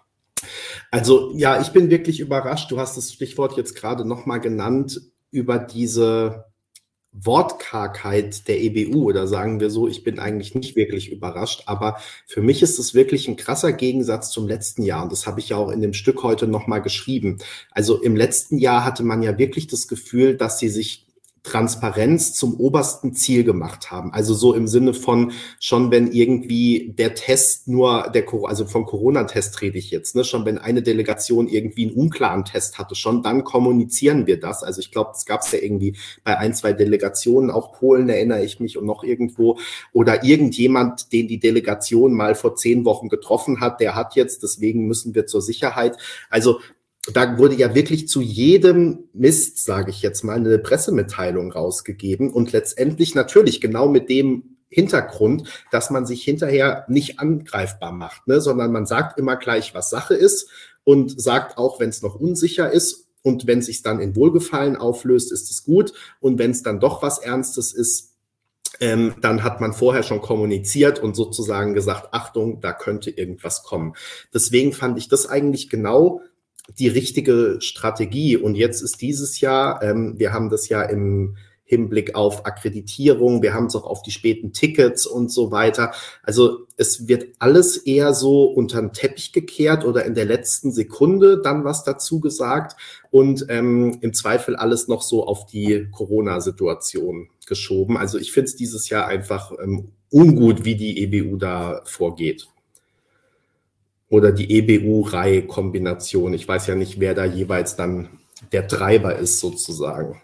Also ja, ich bin wirklich überrascht. Du hast das Stichwort jetzt gerade nochmal genannt über diese Wortkargheit der EBU oder sagen wir so, ich bin eigentlich nicht wirklich überrascht, aber für mich ist es wirklich ein krasser Gegensatz zum letzten Jahr und das habe ich ja auch in dem Stück heute nochmal geschrieben. Also im letzten Jahr hatte man ja wirklich das Gefühl, dass sie sich Transparenz zum obersten Ziel gemacht haben. Also so im Sinne von schon, wenn irgendwie der Test also vom Corona-Test rede ich jetzt, ne, schon wenn eine Delegation irgendwie einen unklaren Test hatte, schon dann kommunizieren wir das. Also ich glaube, das gab es ja irgendwie bei 1, 2 Delegationen, auch Polen erinnere ich mich und noch irgendwo, oder irgendjemand, den die Delegation mal vor 10 Wochen getroffen hat, der hat jetzt, deswegen müssen wir zur Sicherheit. Also da wurde ja wirklich zu jedem Mist, sage ich jetzt mal, eine Pressemitteilung rausgegeben und letztendlich natürlich genau mit dem Hintergrund, dass man sich hinterher nicht angreifbar macht, ne, sondern man sagt immer gleich, was Sache ist und sagt auch, wenn es noch unsicher ist und wenn es sich dann in Wohlgefallen auflöst, ist es gut und wenn es dann doch was Ernstes ist, dann hat man vorher schon kommuniziert und sozusagen gesagt, Achtung, da könnte irgendwas kommen. Deswegen fand ich das eigentlich genau die richtige Strategie. Und jetzt ist dieses Jahr, wir haben das ja im Hinblick auf Akkreditierung, wir haben es auch auf die späten Tickets und so weiter. Also es wird alles eher so unter den Teppich gekehrt oder in der letzten Sekunde dann was dazu gesagt und im Zweifel alles noch so auf die Corona-Situation geschoben. Also ich finde es dieses Jahr einfach ungut, wie die EBU da vorgeht. Oder die EBU-Reihe-Kombination. Ich weiß ja nicht, wer da jeweils dann der Treiber ist, sozusagen.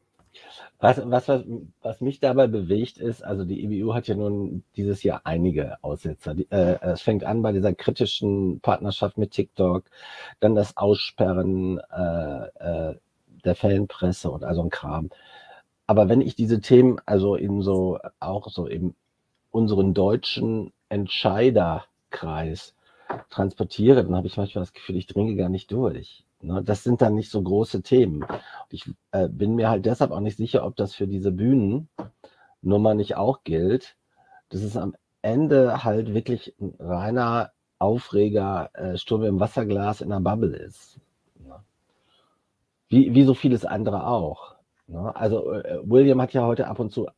Was mich dabei bewegt ist, also die EBU hat ja nun dieses Jahr einige Aussetzer. Es fängt an bei dieser kritischen Partnerschaft mit TikTok, dann das Aussperren der Fanpresse und also ein Kram. Aber wenn ich diese Themen also auch so in unseren deutschen Entscheiderkreis transportiere, dann habe ich manchmal das Gefühl, ich dringe gar nicht durch. Ne? Das sind dann nicht so große Themen. Ich bin mir halt deshalb auch nicht sicher, ob das für diese Bühnennummer nicht auch gilt, dass es am Ende halt wirklich ein reiner Aufreger, Sturm im Wasserglas in einer Bubble ist. Ne? Wie so vieles andere auch. Ne? Also William hat ja heute ab und zu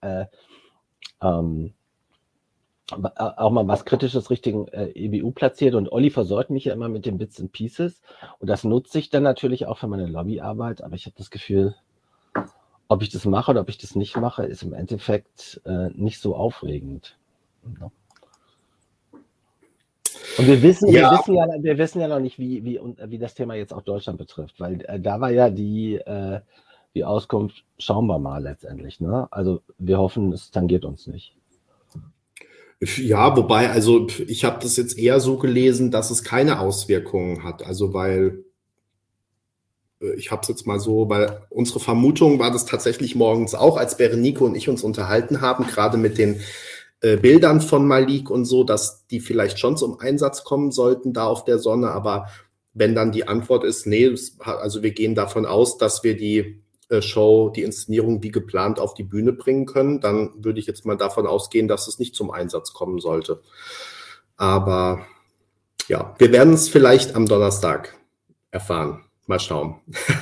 auch mal was Kritisches Richtung EBU platziert und Olli versorgt mich ja immer mit den Bits and Pieces und das nutze ich dann natürlich auch für meine Lobbyarbeit, aber ich habe das Gefühl, ob ich das mache oder ob ich das nicht mache, ist im Endeffekt nicht so aufregend. Und wir wissen ja noch nicht, wie das Thema jetzt auch Deutschland betrifft, weil da war ja die Auskunft, schauen wir mal letztendlich. Ne? Also wir hoffen, es tangiert uns nicht. Ja, wobei, also ich habe das jetzt eher so gelesen, dass es keine Auswirkungen hat. Also weil ich habe es jetzt mal so, weil unsere Vermutung war das tatsächlich morgens auch, als Berenike und ich uns unterhalten haben, gerade mit den Bildern von Malik und so, dass die vielleicht schon zum Einsatz kommen sollten da auf der Sonne. Aber wenn dann die Antwort ist, nee, also wir gehen davon aus, dass wir die Show, die Inszenierung wie geplant auf die Bühne bringen können, dann würde ich jetzt mal davon ausgehen, dass es nicht zum Einsatz kommen sollte. Aber ja, wir werden es vielleicht am Donnerstag erfahren. Mal schauen.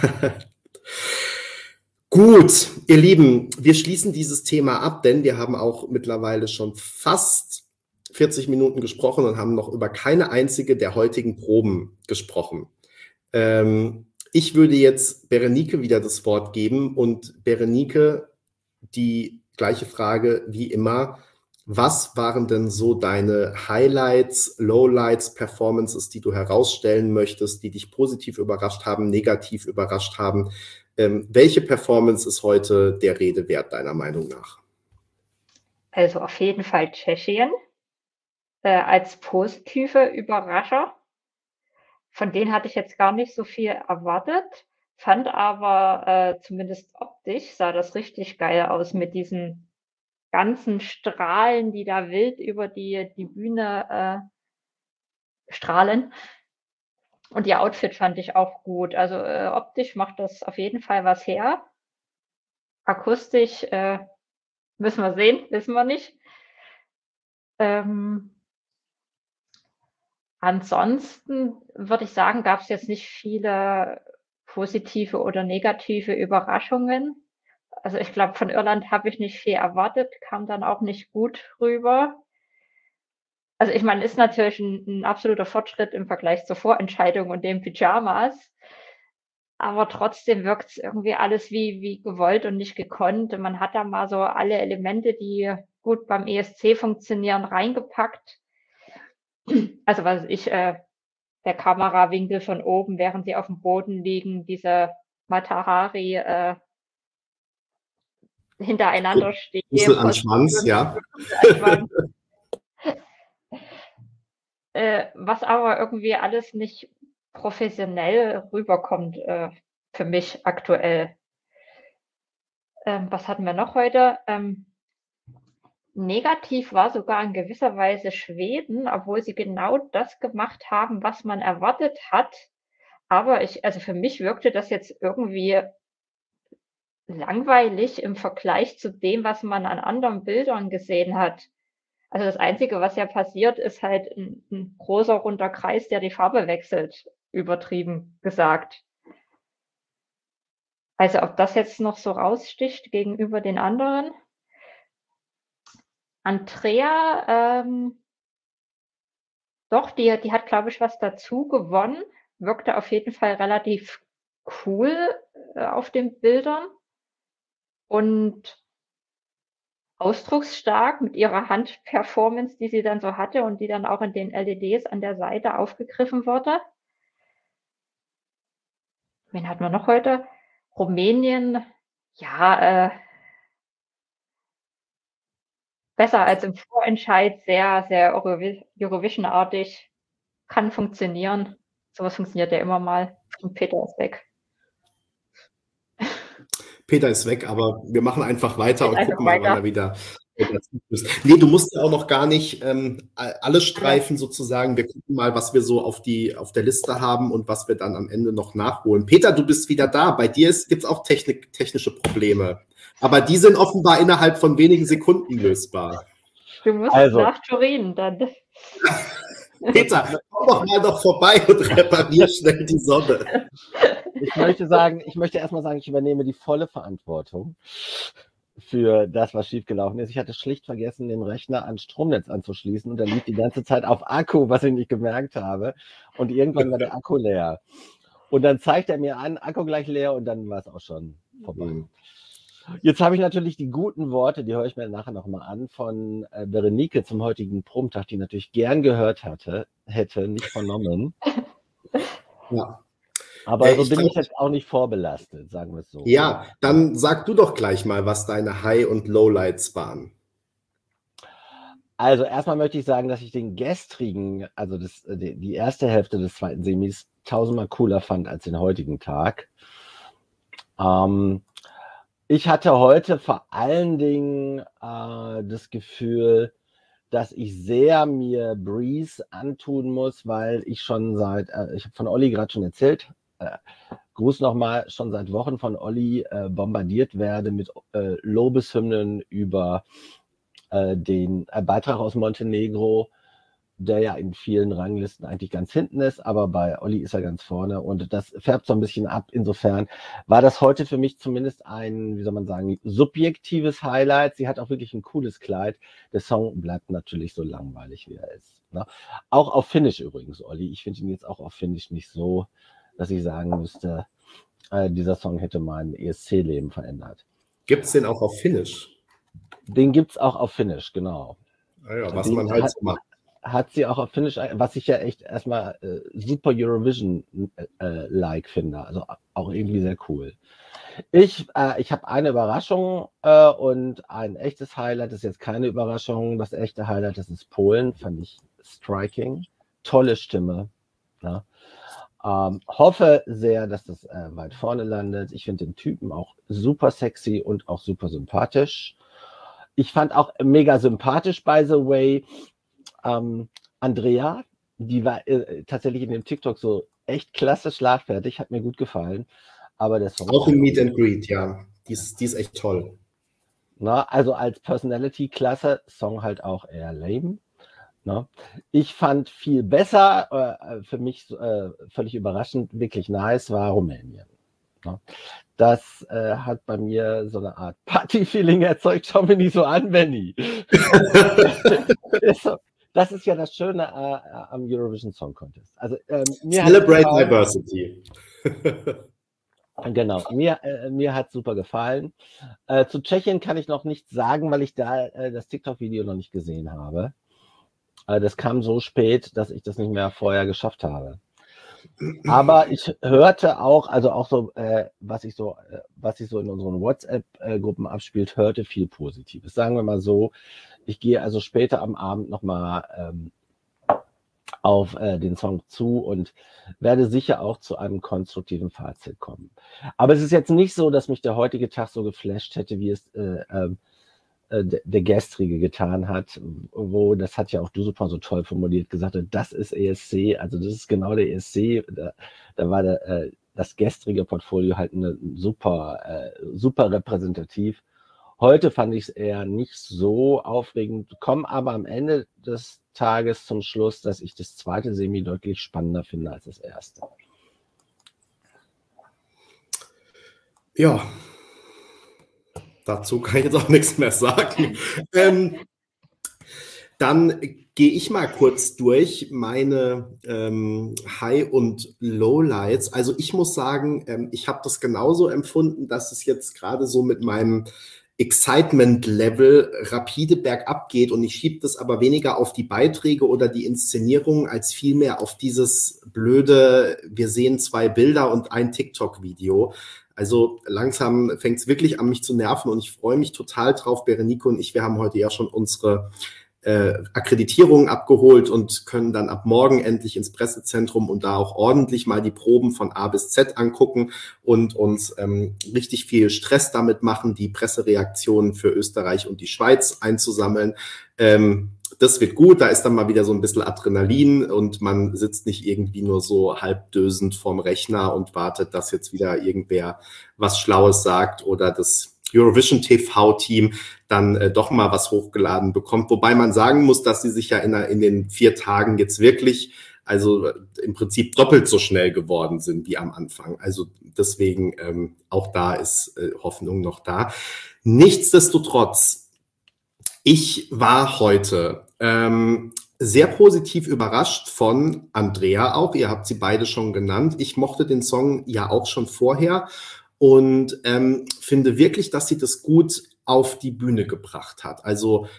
Gut, ihr Lieben, wir schließen dieses Thema ab, denn wir haben auch mittlerweile schon fast 40 Minuten gesprochen und haben noch über keine einzige der heutigen Proben gesprochen. Ich würde jetzt Berenike wieder das Wort geben und Berenike, die gleiche Frage wie immer. Was waren denn so deine Highlights, Lowlights, Performances, die du herausstellen möchtest, die dich positiv überrascht haben, negativ überrascht haben? Welche Performance ist heute der Rede wert, deiner Meinung nach? Also auf jeden Fall Tschechien als positive Überrascher. Von denen hatte ich jetzt gar nicht so viel erwartet, fand aber zumindest optisch sah das richtig geil aus mit diesen ganzen Strahlen, die da wild über die Bühne strahlen. Und ihr Outfit fand ich auch gut. Also optisch macht das auf jeden Fall was her. Akustisch müssen wir sehen, wissen wir nicht. Ansonsten würde ich sagen, gab es jetzt nicht viele positive oder negative Überraschungen. Also ich glaube, von Irland habe ich nicht viel erwartet, kam dann auch nicht gut rüber. Also ich meine, ist natürlich ein absoluter Fortschritt im Vergleich zur Vorentscheidung und den Pyjamas. Aber trotzdem wirkt es irgendwie alles wie gewollt und nicht gekonnt. Und man hat da mal so alle Elemente, die gut beim ESC funktionieren, reingepackt. Also was ich, der Kamerawinkel von oben, während sie auf dem Boden liegen, diese Matahari hintereinander stehen. Schlüssel an Schwanz, ja. Was aber irgendwie alles nicht professionell rüberkommt für mich aktuell. Was hatten wir noch heute? Negativ war sogar in gewisser Weise Schweden, obwohl sie genau das gemacht haben, was man erwartet hat. Aber also für mich wirkte das jetzt irgendwie langweilig im Vergleich zu dem, was man an anderen Bildern gesehen hat. Also das Einzige, was ja passiert, ist halt ein großer runder Kreis, der die Farbe wechselt, übertrieben gesagt. Also ob das jetzt noch so raussticht gegenüber den anderen. Andrea, doch, die hat, glaube ich, was dazu gewonnen. Wirkte auf jeden Fall relativ cool auf den Bildern. Und ausdrucksstark mit ihrer Handperformance, die sie dann so hatte und die dann auch in den LEDs an der Seite aufgegriffen wurde. Wen hatten wir noch heute? Rumänien, ja, besser als im Vorentscheid, sehr, sehr Eurovision-artig, kann funktionieren. Sowas funktioniert ja immer mal und Peter ist weg. Peter ist weg, aber wir machen einfach weiter und gucken mal, wann er wieder dazu ist. Nee, du musst ja auch noch gar nicht alle streifen sozusagen. Wir gucken mal, was wir so auf der Liste haben und was wir dann am Ende noch nachholen. Peter, du bist wieder da. Bei dir gibt es auch technische Probleme. Aber die sind offenbar innerhalb von wenigen Sekunden lösbar. Du musst nach Turin dann. Peter, komm doch mal doch vorbei und reparier schnell die Sonne. Ich möchte erstmal sagen, ich übernehme die volle Verantwortung für das, was schiefgelaufen ist. Ich hatte schlicht vergessen, den Rechner ans Stromnetz anzuschließen und er lief die ganze Zeit auf Akku, was ich nicht gemerkt habe. Und irgendwann war der Akku leer. Und dann zeigt er mir an, Akku gleich leer und dann war es auch schon vorbei. Jetzt habe ich natürlich die guten Worte, die höre ich mir nachher nochmal an, von Berenike zum heutigen Probentag, die natürlich gern gehört hätte, nicht vernommen. Ja. Aber so bin ich jetzt auch nicht vorbelastet, sagen wir es so. Ja, dann sag du doch gleich mal, was deine High- und Lowlights waren. Also erstmal möchte ich sagen, dass ich den gestrigen, also die erste Hälfte des zweiten Semis tausendmal cooler fand als den heutigen Tag. Ich hatte heute vor allen Dingen das Gefühl, dass ich sehr mir Breeze antun muss, weil ich schon ich habe von Olli gerade schon erzählt, Gruß nochmal, schon seit Wochen von Olli bombardiert werde mit Lobeshymnen über den Beitrag aus Montenegro, der ja in vielen Ranglisten eigentlich ganz hinten ist, aber bei Olli ist er ganz vorne und das färbt so ein bisschen ab. Insofern war das heute für mich zumindest ein, wie soll man sagen, subjektives Highlight. Sie hat auch wirklich ein cooles Kleid. Der Song bleibt natürlich so langweilig, wie er ist. Ne? Auch auf Finnish übrigens, Olli. Ich finde ihn jetzt auch auf Finnish nicht so, dass ich sagen müsste, dieser Song hätte mein ESC-Leben verändert. Gibt es den auch auf Finnish? Den gibt es auch auf Finnish, genau. Ja, was man halt so macht. Hat sie auch auf Finnish, was ich ja echt erstmal super Eurovision-like finde. Also auch irgendwie sehr cool. Ich habe eine Überraschung und ein echtes Highlight. Das ist jetzt keine Überraschung. Das echte Highlight, das ist Polen. Fand ich striking. Tolle Stimme. Ja. Hoffe sehr, dass das weit vorne landet. Ich finde den Typen auch super sexy und auch super sympathisch. Ich fand auch mega sympathisch, by the way, Andrea, die war tatsächlich in dem TikTok so echt klasse schlagfertig, hat mir gut gefallen. Aber der Song auch im Meet and Greet, ja. Die ist echt toll. Na, also als Personality klasse, Song halt auch eher lame. Na. Ich fand viel besser, für mich völlig überraschend, wirklich nice, war Rumänien. Ja. Das hat bei mir so eine Art Party-Feeling erzeugt. Schau mir nicht so an, Benny. Das ist ja das Schöne am Eurovision Song Contest. Also, Celebrate Diversity. Genau, mir hat super gefallen. Zu Tschechien kann ich noch nichts sagen, weil ich da das TikTok-Video noch nicht gesehen habe. Das kam so spät, dass ich das nicht mehr vorher geschafft habe. Aber ich hörte auch, also auch so, was sich so in unseren WhatsApp-Gruppen abspielt, hörte viel Positives. Sagen wir mal so, ich gehe also später am Abend nochmal auf den Song zu und werde sicher auch zu einem konstruktiven Fazit kommen. Aber es ist jetzt nicht so, dass mich der heutige Tag so geflasht hätte, wie es der gestrige getan hat, wo, das hat ja auch du super so toll formuliert, gesagt hat, das ist ESC, also das ist genau der ESC, da war das gestrige Portfolio halt super repräsentativ. Heute fand ich es eher nicht so aufregend, komme aber am Ende des Tages zum Schluss, dass ich das zweite Semi deutlich spannender finde als das erste. Ja, dazu kann ich jetzt auch nichts mehr sagen. Dann gehe ich mal kurz durch meine High- und Lowlights. Also ich muss sagen, ich habe das genauso empfunden, dass es jetzt gerade so mit meinem Excitement-Level rapide bergab geht und ich schiebe das aber weniger auf die Beiträge oder die Inszenierung als vielmehr auf dieses blöde, wir sehen 2 Bilder und ein TikTok-Video. Also langsam fängt es wirklich an, mich zu nerven und ich freue mich total drauf. Berenike und ich, wir haben heute ja schon unsere Akkreditierung abgeholt und können dann ab morgen endlich ins Pressezentrum und da auch ordentlich mal die Proben von A bis Z angucken und uns richtig viel Stress damit machen, die Pressereaktionen für Österreich und die Schweiz einzusammeln. Das wird gut, da ist dann mal wieder so ein bisschen Adrenalin und man sitzt nicht irgendwie nur so halbdösend vorm Rechner und wartet, dass jetzt wieder irgendwer was Schlaues sagt oder das Eurovision TV-Team dann doch mal was hochgeladen bekommt. Wobei man sagen muss, dass sie sich ja in den 4 Tagen jetzt wirklich, also im Prinzip doppelt so schnell geworden sind wie am Anfang. Also deswegen auch da ist Hoffnung noch da. Nichtsdestotrotz, ich war heute sehr positiv überrascht von Andrea auch. Ihr habt sie beide schon genannt. Ich mochte den Song ja auch schon vorher und finde wirklich, dass sie das gut auf die Bühne gebracht hat. Also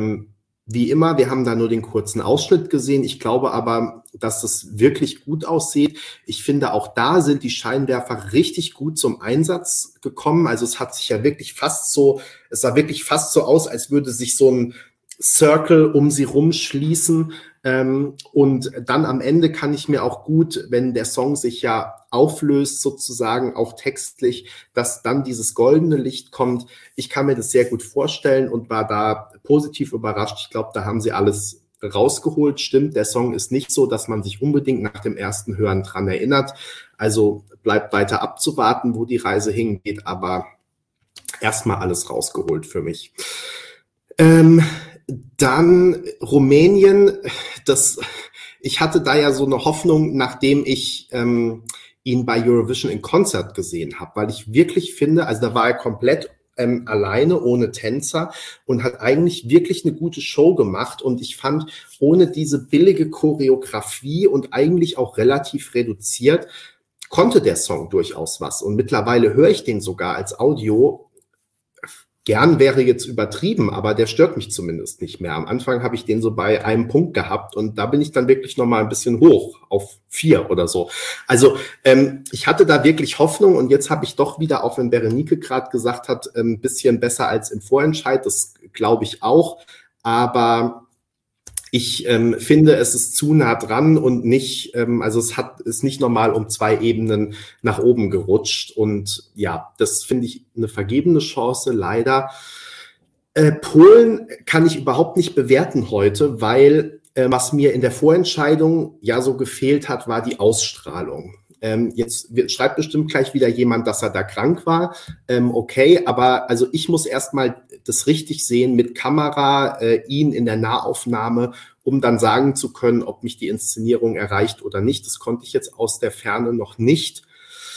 wie immer, wir haben da nur den kurzen Ausschnitt gesehen. Ich glaube aber, dass es wirklich gut aussieht. Ich finde, auch da sind die Scheinwerfer richtig gut zum Einsatz gekommen. Also es hat sich ja wirklich es sah wirklich fast so aus, als würde sich so ein Circle um sie rumschließen. Und dann am Ende kann ich mir auch gut, wenn der Song sich ja auflöst sozusagen, auch textlich, dass dann dieses goldene Licht kommt. Ich kann mir das sehr gut vorstellen und war da positiv überrascht. Ich glaube, da haben sie alles rausgeholt. Stimmt, der Song ist nicht so, dass man sich unbedingt nach dem ersten Hören dran erinnert. Also bleibt weiter abzuwarten, wo die Reise hingeht, aber erstmal alles rausgeholt für mich. Dann Rumänien, ich hatte da ja so eine Hoffnung, nachdem ich ihn bei Eurovision in Konzert gesehen habe, weil ich wirklich finde, also da war er komplett alleine, ohne Tänzer und hat eigentlich wirklich eine gute Show gemacht und ich fand, ohne diese billige Choreografie und eigentlich auch relativ reduziert, konnte der Song durchaus was und mittlerweile höre ich den sogar als Audio. Gern wäre jetzt übertrieben, aber der stört mich zumindest nicht mehr. Am Anfang habe ich den so bei einem Punkt gehabt und da bin ich dann wirklich nochmal ein bisschen hoch auf 4 oder so. Also ich hatte da wirklich Hoffnung und jetzt habe ich doch wieder, auch wenn Berenike gerade gesagt hat, ein bisschen besser als im Vorentscheid, das glaube ich auch, aber ich finde, es ist zu nah dran und nicht, also ist nicht normal um 2 Ebenen nach oben gerutscht. Und ja, das finde ich eine vergebene Chance, leider. Polen kann ich überhaupt nicht bewerten heute, weil was mir in der Vorentscheidung ja so gefehlt hat, war die Ausstrahlung. Jetzt schreibt bestimmt gleich wieder jemand, dass er da krank war. Okay, aber also ich muss erstmal das richtig sehen mit Kamera, ihn in der Nahaufnahme, um dann sagen zu können, ob mich die Inszenierung erreicht oder nicht. Das konnte ich jetzt aus der Ferne noch nicht.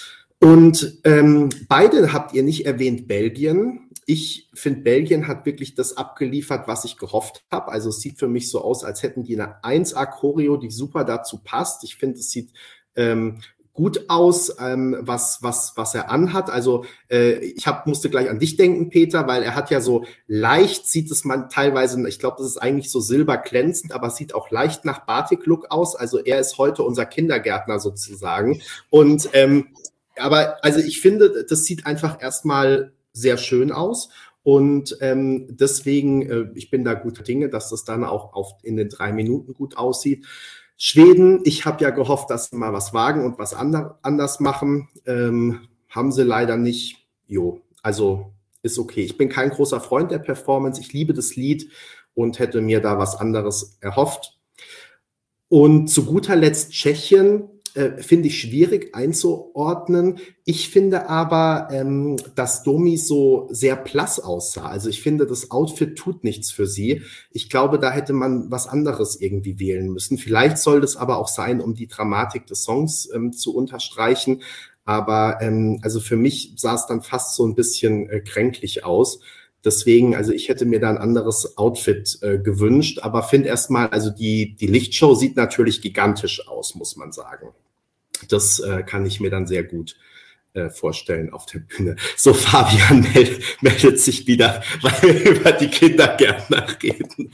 Und beide habt ihr nicht erwähnt Belgien. Ich finde, Belgien hat wirklich das abgeliefert, was ich gehofft habe. Also es sieht für mich so aus, als hätten die eine 1A-Choreo, die super dazu passt. Ich finde, es sieht gut aus, was er anhat. Also musste gleich an dich denken, Peter, weil er hat ja so leicht, sieht es man teilweise, ich glaube, das ist eigentlich so silberglänzend, aber es sieht auch leicht nach Batik-Look aus. Also er ist heute unser Kindergärtner sozusagen. Und aber also ich finde, das sieht einfach erstmal sehr schön aus. Und deswegen, ich bin da guter Dinge, dass das dann auch in den 3 Minuten gut aussieht. Schweden, ich habe ja gehofft, dass sie mal was wagen und was anders machen. Haben sie leider nicht. Also ist okay. Ich bin kein großer Freund der Performance. Ich liebe das Lied und hätte mir da was anderes erhofft. Und zu guter Letzt Tschechien. Finde ich schwierig einzuordnen. Ich finde aber, dass Domi so sehr blass aussah. Also ich finde, das Outfit tut nichts für sie. Ich glaube, da hätte man was anderes irgendwie wählen müssen. Vielleicht soll das aber auch sein, um die Dramatik des Songs zu unterstreichen. Aber also für mich sah es dann fast so ein bisschen kränklich aus. Deswegen, also ich hätte mir da ein anderes Outfit gewünscht, aber finde erstmal, also die Lichtshow sieht natürlich gigantisch aus, muss man sagen. Das kann ich mir dann sehr gut vorstellen auf der Bühne. So, Fabian meldet sich wieder, weil wir über die Kindergärtner reden.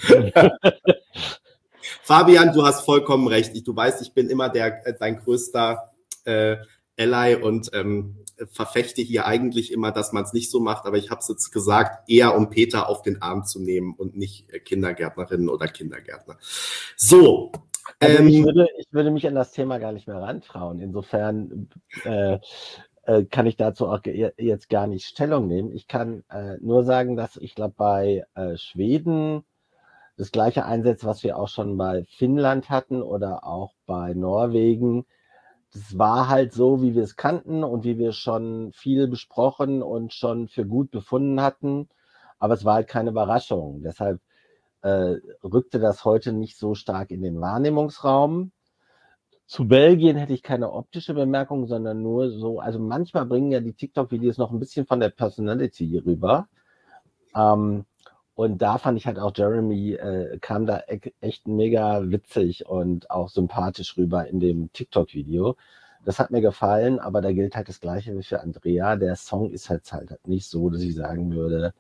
Fabian, du hast vollkommen recht. Du weißt, ich bin immer dein größter Ally und verfechte hier eigentlich immer, dass man es nicht so macht, aber ich habe es jetzt gesagt, eher um Peter auf den Arm zu nehmen und nicht Kindergärtnerinnen oder Kindergärtner. So. Also ich würde mich an das Thema gar nicht mehr rantrauen. Insofern kann ich dazu auch jetzt gar nicht Stellung nehmen. Ich kann nur sagen, dass ich glaube, bei Schweden das gleiche einsetzt, was wir auch schon bei Finnland hatten oder auch bei Norwegen. Das war halt so, wie wir es kannten und wie wir schon viel besprochen und schon für gut befunden hatten. Aber es war halt keine Überraschung. Deshalb rückte das heute nicht so stark in den Wahrnehmungsraum. Zu Belgien hätte ich keine optische Bemerkung, sondern nur so, also manchmal bringen ja die TikTok-Videos noch ein bisschen von der Personality rüber. Und da fand ich halt auch Jeremy kam da echt mega witzig und auch sympathisch rüber in dem TikTok-Video. Das hat mir gefallen, aber da gilt halt das Gleiche wie für Andrea. Der Song ist halt nicht so, dass ich sagen würde,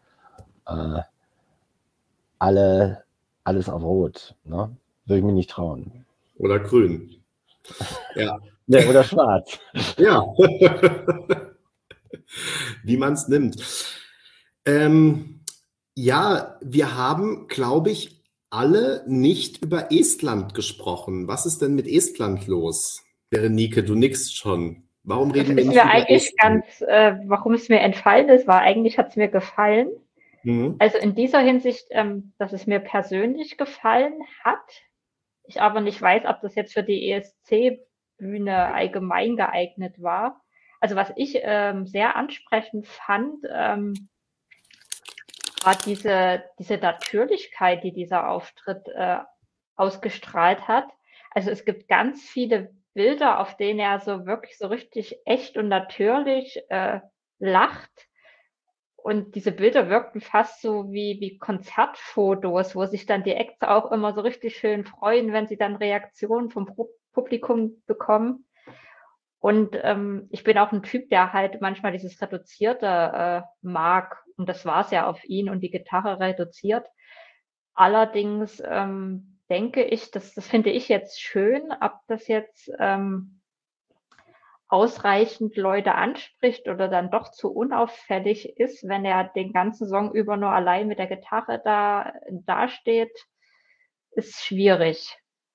alles auf Rot, ne? Würde ich mich nicht trauen. Oder grün. Ja. Nee, oder schwarz. Ja. Wie man es nimmt. Ja, wir haben, glaube ich, alle nicht über Estland gesprochen. Was ist denn mit Estland los? Berenike, du nickst schon. Warum reden wir nicht über Estland? Warum es mir entfallen ist, war eigentlich hat es mir gefallen. Also in dieser Hinsicht, dass es mir persönlich gefallen hat, ich aber nicht weiß, ob das jetzt für die ESC-Bühne allgemein geeignet war. Also was ich sehr ansprechend fand, war diese Natürlichkeit, die dieser Auftritt ausgestrahlt hat. Also es gibt ganz viele Bilder, auf denen er so wirklich so richtig echt und natürlich lacht. Und diese Bilder wirkten fast so wie Konzertfotos, wo sich dann die Acts auch immer so richtig schön freuen, wenn sie dann Reaktionen vom Publikum bekommen. Und ich bin auch ein Typ, der halt manchmal dieses Reduzierte mag. Und das war es ja auf ihn und die Gitarre reduziert. Allerdings denke ich, das finde ich jetzt schön, ob das jetzt ausreichend Leute anspricht oder dann doch zu unauffällig ist, wenn er den ganzen Song über nur allein mit der Gitarre da steht, ist schwierig.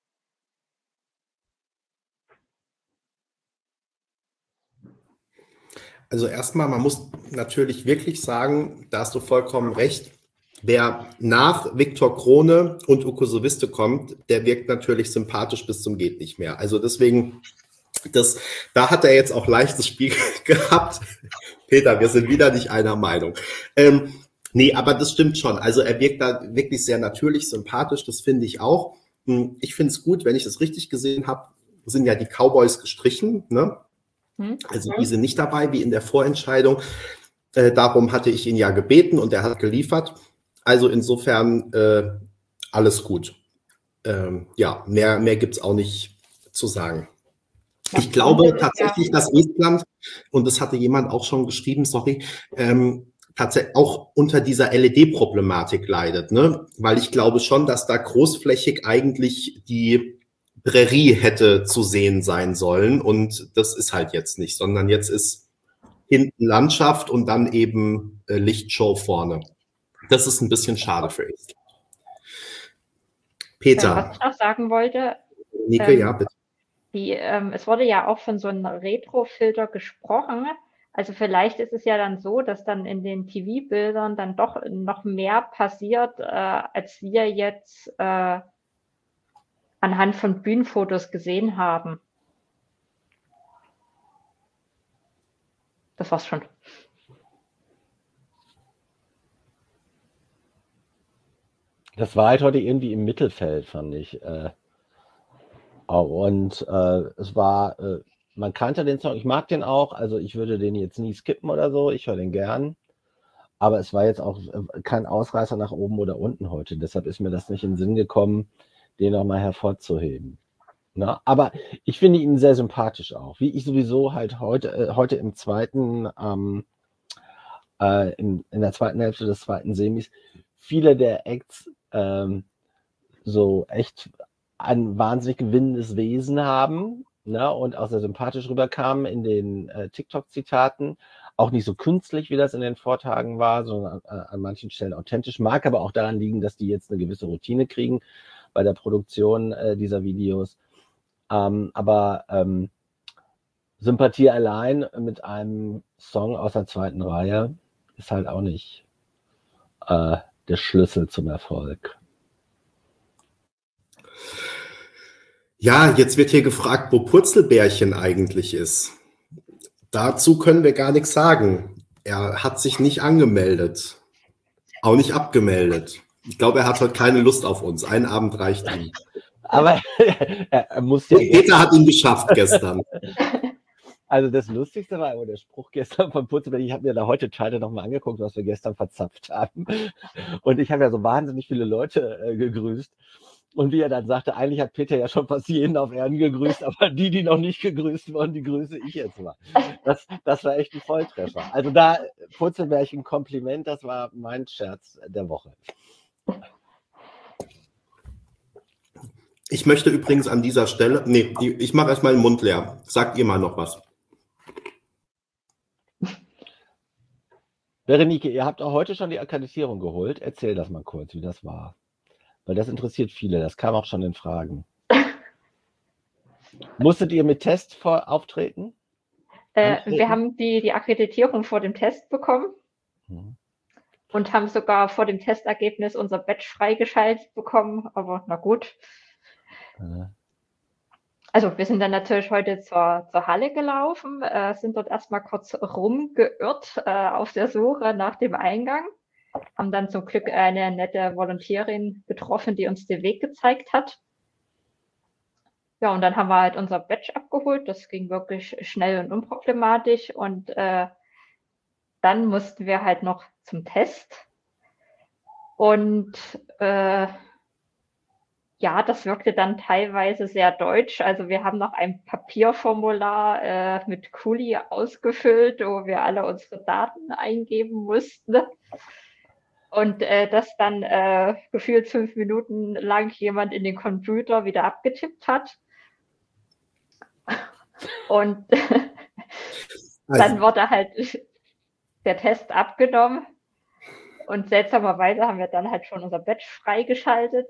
Also erstmal, man muss natürlich wirklich sagen, da hast du vollkommen recht, wer nach Viktor Krone und Uko Soviste kommt, der wirkt natürlich sympathisch bis zum geht nicht mehr. Also deswegen, da hat er jetzt auch leichtes Spiel gehabt. Peter, wir sind wieder nicht einer Meinung. Nee, aber das stimmt schon. Also er wirkt da wirklich sehr natürlich, sympathisch, das finde ich auch. Ich finde es gut, wenn ich das richtig gesehen habe, sind ja die Cowboys gestrichen, ne? Also die sind nicht dabei, wie in der Vorentscheidung. Darum hatte ich ihn ja gebeten und er hat geliefert. Also insofern alles gut. Ja, mehr gibt es auch nicht zu sagen. Ich glaube tatsächlich, dass Estland, und das hatte jemand auch schon geschrieben, sorry, tatsächlich auch unter dieser LED-Problematik leidet, ne? Weil ich glaube schon, dass da großflächig eigentlich die Prärie hätte zu sehen sein sollen und das ist halt jetzt nicht, sondern jetzt ist hinten Landschaft und dann eben Lichtshow vorne. Das ist ein bisschen schade für Estland. Peter. Was ich noch sagen wollte, Nike, ja, bitte. Es wurde ja auch von so einem Retro-Filter gesprochen. Also vielleicht ist es ja dann so, dass dann in den TV-Bildern dann doch noch mehr passiert, als wir jetzt anhand von Bühnenfotos gesehen haben. Das war's schon. Das war halt heute irgendwie im Mittelfeld, fand ich. Und es war, man kannte den Song, ich mag den auch, also ich würde den jetzt nie skippen oder so, ich höre den gern. Aber es war jetzt auch kein Ausreißer nach oben oder unten heute. Deshalb ist mir das nicht in den Sinn gekommen, den nochmal hervorzuheben. Na, aber ich finde ihn sehr sympathisch auch. Wie ich sowieso halt heute im zweiten, in der zweiten Hälfte des zweiten Semis, viele der Acts so echt ein wahnsinnig gewinnendes Wesen haben, ne, und auch sehr sympathisch rüberkamen in den TikTok-Zitaten. Auch nicht so künstlich, wie das in den Vortagen war, sondern an manchen Stellen authentisch. Mag aber auch daran liegen, dass die jetzt eine gewisse Routine kriegen bei der Produktion dieser Videos. Aber Sympathie allein mit einem Song aus der zweiten Reihe ist halt auch nicht der Schlüssel zum Erfolg. Ja, jetzt wird hier gefragt, wo Purzelbärchen eigentlich ist. Dazu können wir gar nichts sagen. Er hat sich nicht angemeldet, auch nicht abgemeldet. Ich glaube, er hat heute keine Lust auf uns. Ein Abend reicht ihm. Aber er muss ja. Peter hat ihn geschafft gestern. Also das Lustigste war aber der Spruch gestern von Purzelbärchen. Ich habe mir da heute Teile nochmal angeguckt, was wir gestern verzapft haben. Und ich habe ja so wahnsinnig viele Leute gegrüßt. Und wie er dann sagte, eigentlich hat Peter ja schon fast jeden auf Erden gegrüßt, aber die noch nicht gegrüßt wurden, die grüße ich jetzt mal. Das war echt ein Volltreffer. Also da Purzelbärchen Kompliment, das war mein Scherz der Woche. Ich möchte übrigens an dieser Stelle, ich mache erstmal den Mund leer. Sagt ihr mal noch was. Berenike, ihr habt auch heute schon die Akkreditierung geholt. Erzähl das mal kurz, wie das war. Weil das interessiert viele. Das kam auch schon in Fragen. Musstet ihr mit Test auftreten? Wir haben die Akkreditierung vor dem Test bekommen und haben sogar vor dem Testergebnis unser Badge freigeschaltet bekommen. Aber na gut. Also wir sind dann natürlich heute zur Halle gelaufen, sind dort erstmal kurz rumgeirrt auf der Suche nach dem Eingang, haben dann zum Glück eine nette Volontärin getroffen, die uns den Weg gezeigt hat. Ja, und dann haben wir halt unser Badge abgeholt. Das ging wirklich schnell und unproblematisch. Und dann mussten wir halt noch zum Test. Und ja, das wirkte dann teilweise sehr deutsch. Also wir haben noch ein Papierformular mit Kuli ausgefüllt, wo wir alle unsere Daten eingeben mussten. Und das dann gefühlt 5 Minuten lang jemand in den Computer wieder abgetippt hat. Und dann wurde halt der Test abgenommen. Und seltsamerweise haben wir dann halt schon unser Badge freigeschaltet.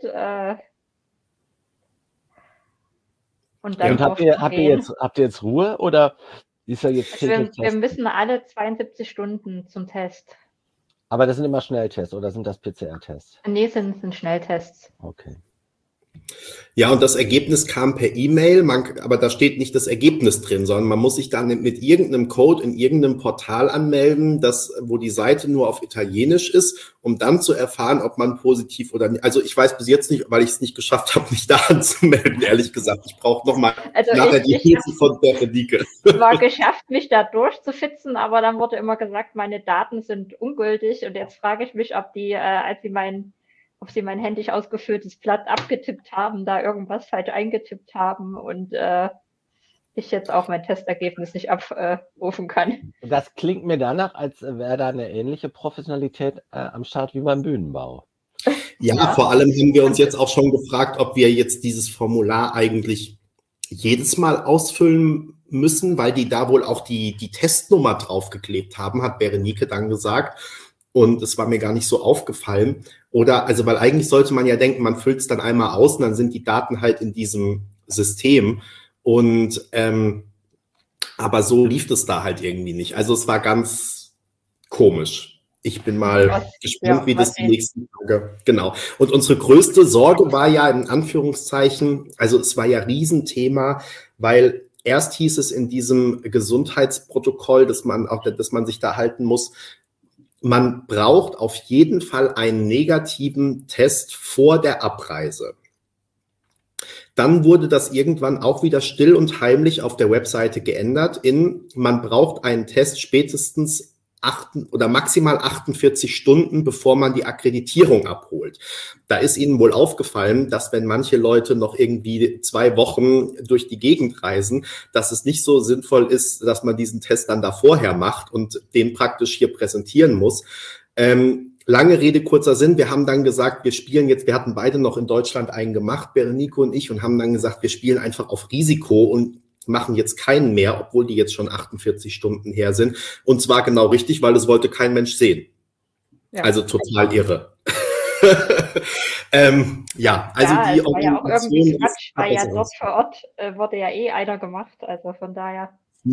Und dann habt ihr jetzt Ruhe oder ist er jetzt wir müssen alle 72 Stunden zum Test. Aber das sind immer Schnelltests oder sind das PCR-Tests? Nee, sind Schnelltests. Okay. Ja, und das Ergebnis kam per E-Mail, aber da steht nicht das Ergebnis drin, sondern man muss sich dann mit irgendeinem Code in irgendeinem Portal anmelden, wo die Seite nur auf Italienisch ist, um dann zu erfahren, ob man positiv oder nicht. Also ich weiß bis jetzt nicht, weil ich es nicht geschafft habe, mich da anzumelden, ehrlich gesagt. Ich brauche nochmal nachher die Hilfe von Berenike. Es war geschafft, mich da durchzufitzen, aber dann wurde immer gesagt, meine Daten sind ungültig. Und jetzt frage ich mich, ob die, ob sie mein händisch ausgefülltes Blatt abgetippt haben, da irgendwas falsch eingetippt haben und ich jetzt auch mein Testergebnis nicht abrufen kann. Das klingt mir danach, als wäre da eine ähnliche Professionalität am Start wie beim Bühnenbau. Ja, vor allem haben wir uns jetzt auch schon gefragt, ob wir jetzt dieses Formular eigentlich jedes Mal ausfüllen müssen, weil die da wohl auch die Testnummer draufgeklebt haben, hat Berenike dann gesagt. Und es war mir gar nicht so aufgefallen. Oder, also, weil eigentlich sollte man ja denken, man füllt es dann einmal aus und dann sind die Daten halt in diesem System. Und, aber so lief es da halt irgendwie nicht. Also es war ganz komisch. Ich bin mal gespannt, wie das die nächsten Tage, genau. Und unsere größte Sorge war ja in Anführungszeichen, also es war ja Riesenthema, weil erst hieß es in diesem Gesundheitsprotokoll, dass man sich da halten muss, man braucht auf jeden Fall einen negativen Test vor der Abreise. Dann wurde das irgendwann auch wieder still und heimlich auf der Webseite geändert man braucht einen Test spätestens maximal 48 Stunden, bevor man die Akkreditierung abholt. Da ist Ihnen wohl aufgefallen, dass wenn manche Leute noch irgendwie 2 Wochen durch die Gegend reisen, dass es nicht so sinnvoll ist, dass man diesen Test dann da vorher macht und den praktisch hier präsentieren muss. Lange Rede, kurzer Sinn. Wir haben dann gesagt, wir hatten beide noch in Deutschland einen gemacht, Berenike und ich, und haben dann gesagt, wir spielen einfach auf Risiko und machen jetzt keinen mehr, obwohl die jetzt schon 48 Stunden her sind. Und zwar genau richtig, weil es wollte kein Mensch sehen. Ja. Also total irre. Ja, also ja, die war ja auch irgendwie Quatsch, weil ja dort vor Ort wurde ja einer gemacht, also von daher.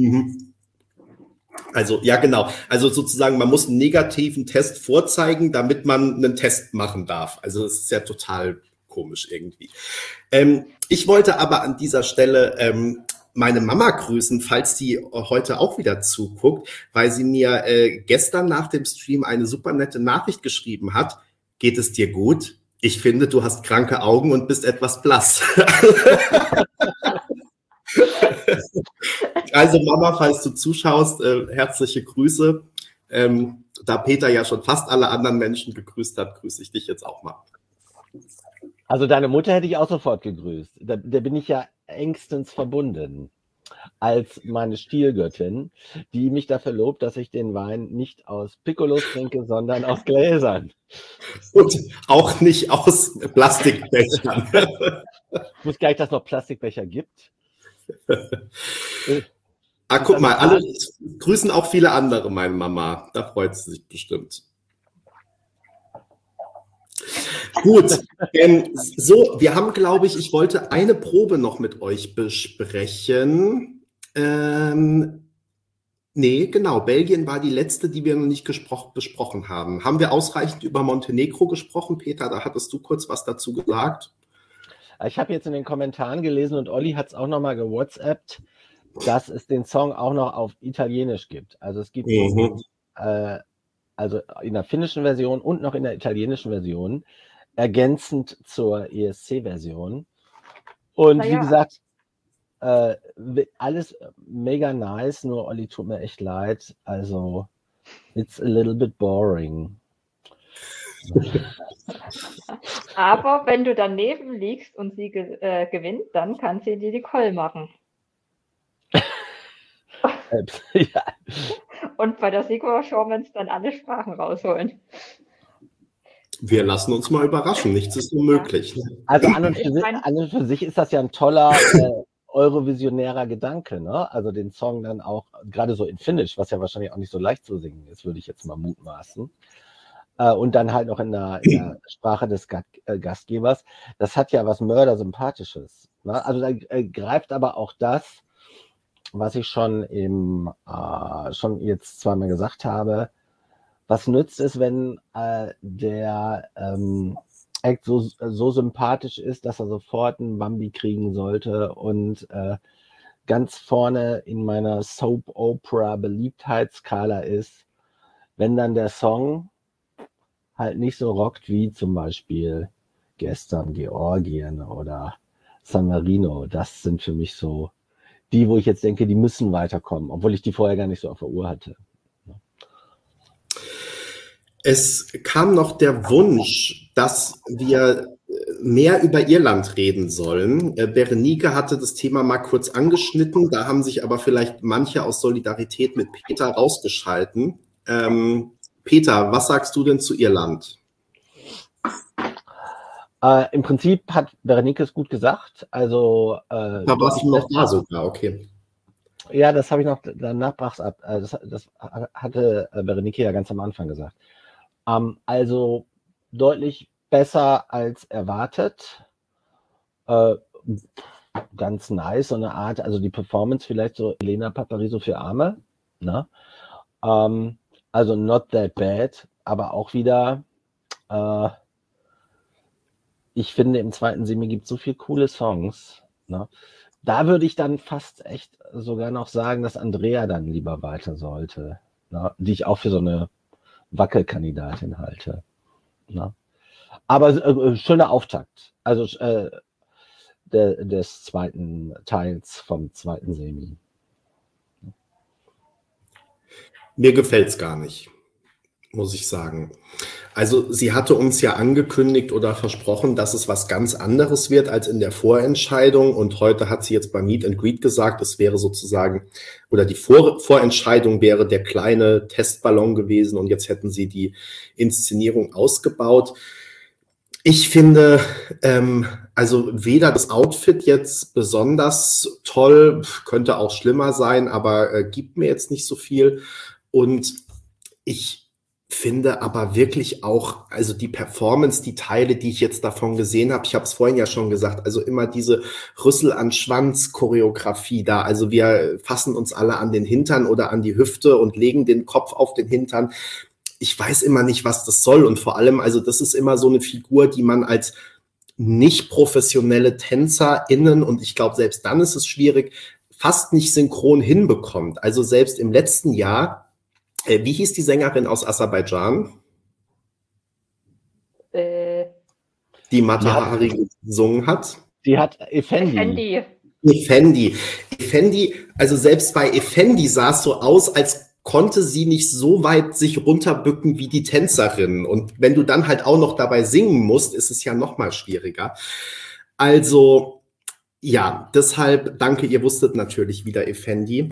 Also, ja, genau. Also sozusagen, man muss einen negativen Test vorzeigen, damit man einen Test machen darf. Also es ist ja total komisch irgendwie. Ich wollte aber an dieser Stelle meine Mama grüßen, falls die heute auch wieder zuguckt, weil sie mir gestern nach dem Stream eine super nette Nachricht geschrieben hat. Geht es dir gut? Ich finde, du hast kranke Augen und bist etwas blass. Also Mama, falls du zuschaust, herzliche Grüße. Da Peter ja schon fast alle anderen Menschen gegrüßt hat, grüße ich dich jetzt auch mal. Also deine Mutter hätte ich auch sofort gegrüßt. Der bin ich ja engstens verbunden als meine Stilgöttin, die mich dafür lobt, dass ich den Wein nicht aus Piccolos trinke, sondern aus Gläsern. Und auch nicht aus Plastikbechern. Ich wusste gar nicht, dass es noch Plastikbecher gibt. Guck mal, alle grüßen auch viele andere, meine Mama. Da freut sie sich bestimmt. Gut, so, wir haben, glaube ich wollte eine Probe noch mit euch besprechen. Nee, genau, Belgien war die letzte, die wir noch nicht besprochen haben. Haben wir ausreichend über Montenegro gesprochen, Peter? Da hattest du kurz was dazu gesagt. Ich habe jetzt in den Kommentaren gelesen und Olli hat es auch nochmal gewhatsappt, dass es den Song auch noch auf Italienisch gibt. Also es gibt also in der finnischen Version und noch in der italienischen Version, ergänzend zur ESC-Version. Und wie gesagt, alles mega nice, nur Olli tut mir echt leid. Also, it's a little bit boring. Aber wenn du daneben liegst und sie gewinnt, dann kann sie dir die Call machen. Ja. Und bei der Siegperformance dann alle Sprachen rausholen. Wir lassen uns mal überraschen, nichts ist unmöglich. Also an und für sich ist das ja ein toller eurovisionärer Gedanke, ne? Also den Song dann auch, gerade so in Finnisch, was ja wahrscheinlich auch nicht so leicht zu singen ist, würde ich jetzt mal mutmaßen. Und dann halt noch in der Sprache des Gastgebers. Das hat ja was Mördersympathisches. Ne? Also da greift aber auch das, was ich schon jetzt zweimal gesagt habe. Was nützt es, wenn der Act so sympathisch ist, dass er sofort einen Bambi kriegen sollte und ganz vorne in meiner Soap-Opera-Beliebtheitsskala ist, wenn dann der Song halt nicht so rockt wie zum Beispiel gestern Georgien oder San Marino. Das sind für mich so die, wo ich jetzt denke, die müssen weiterkommen, obwohl ich die vorher gar nicht so auf der Uhr hatte. Es kam noch der Wunsch, dass wir mehr über Irland reden sollen. Berenike hatte das Thema mal kurz angeschnitten, da haben sich aber vielleicht manche aus Solidarität mit Peter rausgeschalten. Peter, was sagst du denn zu Irland? Im Prinzip hat Berenike es gut gesagt. Also, da warst du noch da sogar, okay. Ja, das habe ich noch danach brach's ab. Das hatte Berenike ja ganz am Anfang gesagt. Also deutlich besser als erwartet. Ganz nice, so eine Art, also die Performance vielleicht so Elena Paparizou für Arme. Ne? Also not that bad, aber auch wieder, ich finde, im zweiten Semi gibt es so viele coole Songs. Ne? Da würde ich dann fast echt sogar noch sagen, dass Andrea dann lieber weiter sollte. Ne? Die ich auch für so eine Wackelkandidatin halte. Ne? Aber schöner Auftakt. Also des zweiten Teils vom zweiten Semi. Mir gefällt es gar nicht, muss ich sagen. Also sie hatte uns ja angekündigt oder versprochen, dass es was ganz anderes wird als in der Vorentscheidung. Und heute hat sie jetzt beim Meet and Greet gesagt, es wäre sozusagen, oder die Vorentscheidung wäre der kleine Testballon gewesen und jetzt hätten sie die Inszenierung ausgebaut. Ich finde, also weder das Outfit jetzt besonders toll, könnte auch schlimmer sein, aber gibt mir jetzt nicht so viel. Und ich finde aber wirklich auch, also die Performance, die Teile, die ich jetzt davon gesehen habe, ich habe es vorhin ja schon gesagt, also immer diese Rüssel an Schwanz-Choreografie da, also wir fassen uns alle an den Hintern oder an die Hüfte und legen den Kopf auf den Hintern. Ich weiß immer nicht, was das soll und vor allem, also das ist immer so eine Figur, die man als nicht professionelle TänzerInnen, und ich glaube, selbst dann ist es schwierig, fast nicht synchron hinbekommt. Also selbst im letzten Jahr, wie hieß die Sängerin aus Aserbaidschan? Die Mata Hari gesungen hat? Die hat Effendi. Effendi, also selbst bei Effendi sah es so aus, als konnte sie nicht so weit sich runterbücken wie die Tänzerin. Und wenn du dann halt auch noch dabei singen musst, ist es ja noch mal schwieriger. Also, ja, deshalb, danke, ihr wusstet natürlich wieder Effendi.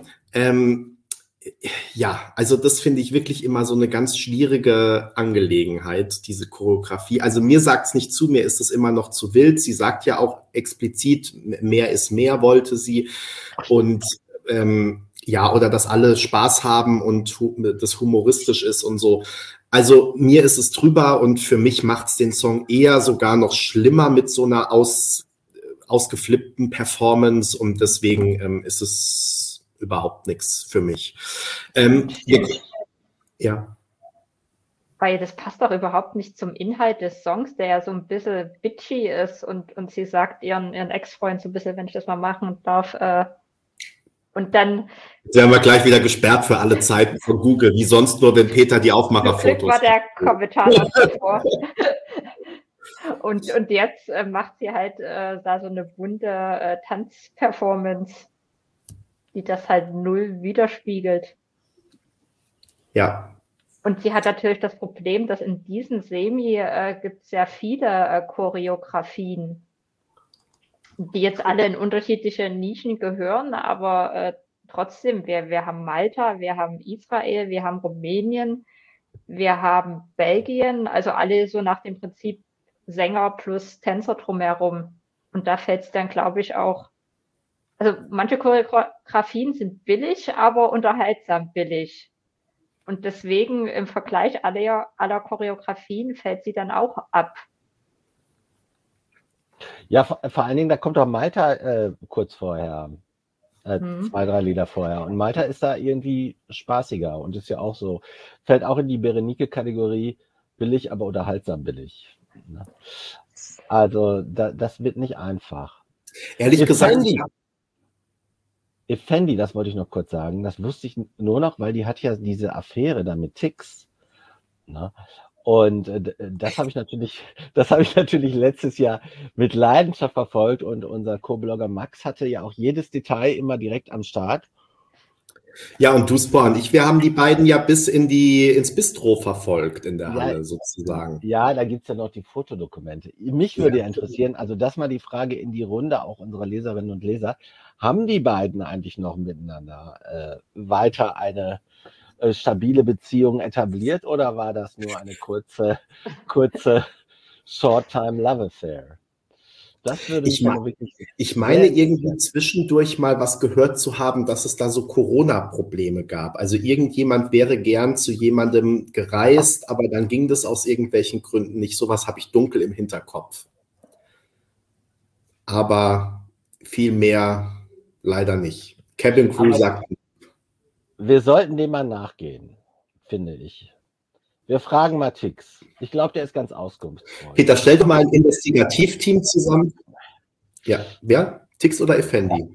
Ja, also das finde ich wirklich immer so eine ganz schwierige Angelegenheit, diese Choreografie. Also mir sagt es nicht zu, mir ist es immer noch zu wild. Sie sagt ja auch explizit, mehr ist mehr, wollte sie. Und ja, oder dass alle Spaß haben und das humoristisch ist und so. Also mir ist es drüber und für mich macht es den Song eher sogar noch schlimmer mit so einer ausgeflippten Performance und deswegen ist es überhaupt nichts für mich. Ja. Weil das passt doch überhaupt nicht zum Inhalt des Songs, der ja so ein bisschen bitchy ist und sie sagt ihren Ex-Freund so ein bisschen, wenn ich das mal machen darf, und dann... Jetzt werden wir gleich wieder gesperrt für alle Zeiten von Google, wie sonst nur, wenn Peter die Aufmacherfotos... war der Kommentar noch davor. Und jetzt macht sie halt da so eine bunte Tanzperformance, die das halt null widerspiegelt. Ja. Und sie hat natürlich das Problem, dass in diesem Semi gibt es sehr viele Choreografien, die jetzt alle in unterschiedliche Nischen gehören, aber trotzdem, wir haben Malta, wir haben Israel, wir haben Rumänien, wir haben Belgien, also alle so nach dem Prinzip Sänger plus Tänzer drumherum. Und da fällt es dann, glaube ich, auch, also manche Choreografien sind billig, aber unterhaltsam billig. Und deswegen im Vergleich aller Choreografien fällt sie dann auch ab. Ja, vor allen Dingen, da kommt auch Malta kurz vorher. 2, 3 Lieder vorher. Und Malta ist da irgendwie spaßiger und ist ja auch so, fällt auch in die Berenike-Kategorie billig, aber unterhaltsam billig. Also das wird nicht einfach. Ehrlich gesagt, Effendi, das wollte ich noch kurz sagen, das wusste ich nur noch, weil die hat ja diese Affäre da mit Tix. Ne? Und das habe ich natürlich letztes Jahr mit Leidenschaft verfolgt und unser Co-Blogger Max hatte ja auch jedes Detail immer direkt am Start. Ja, und Duspa und ich, wir haben die beiden ja bis ins Bistro verfolgt in der Halle sozusagen. Ja, da gibt es ja noch die Fotodokumente. Mich würde ja interessieren, also das mal die Frage in die Runde, auch unserer Leserinnen und Leser, haben die beiden eigentlich noch miteinander weiter eine stabile Beziehung etabliert oder war das nur eine kurze Short-Time Love Affair? Das würde mich wirklich. Ich meine, irgendwie zwischendurch mal was gehört zu haben, dass es da so Corona-Probleme gab. Also irgendjemand wäre gern zu jemandem gereist, aber dann ging das aus irgendwelchen Gründen nicht. Sowas habe ich dunkel im Hinterkopf. Aber viel mehr leider nicht. Cabin Crew sagt. Wir sollten dem mal nachgehen, finde ich. Wir fragen mal Tix. Ich glaube, der ist ganz auskunftsfreudig. Peter, stell doch mal ein Investigativteam zusammen. Ja, wer? Tix oder Effendi?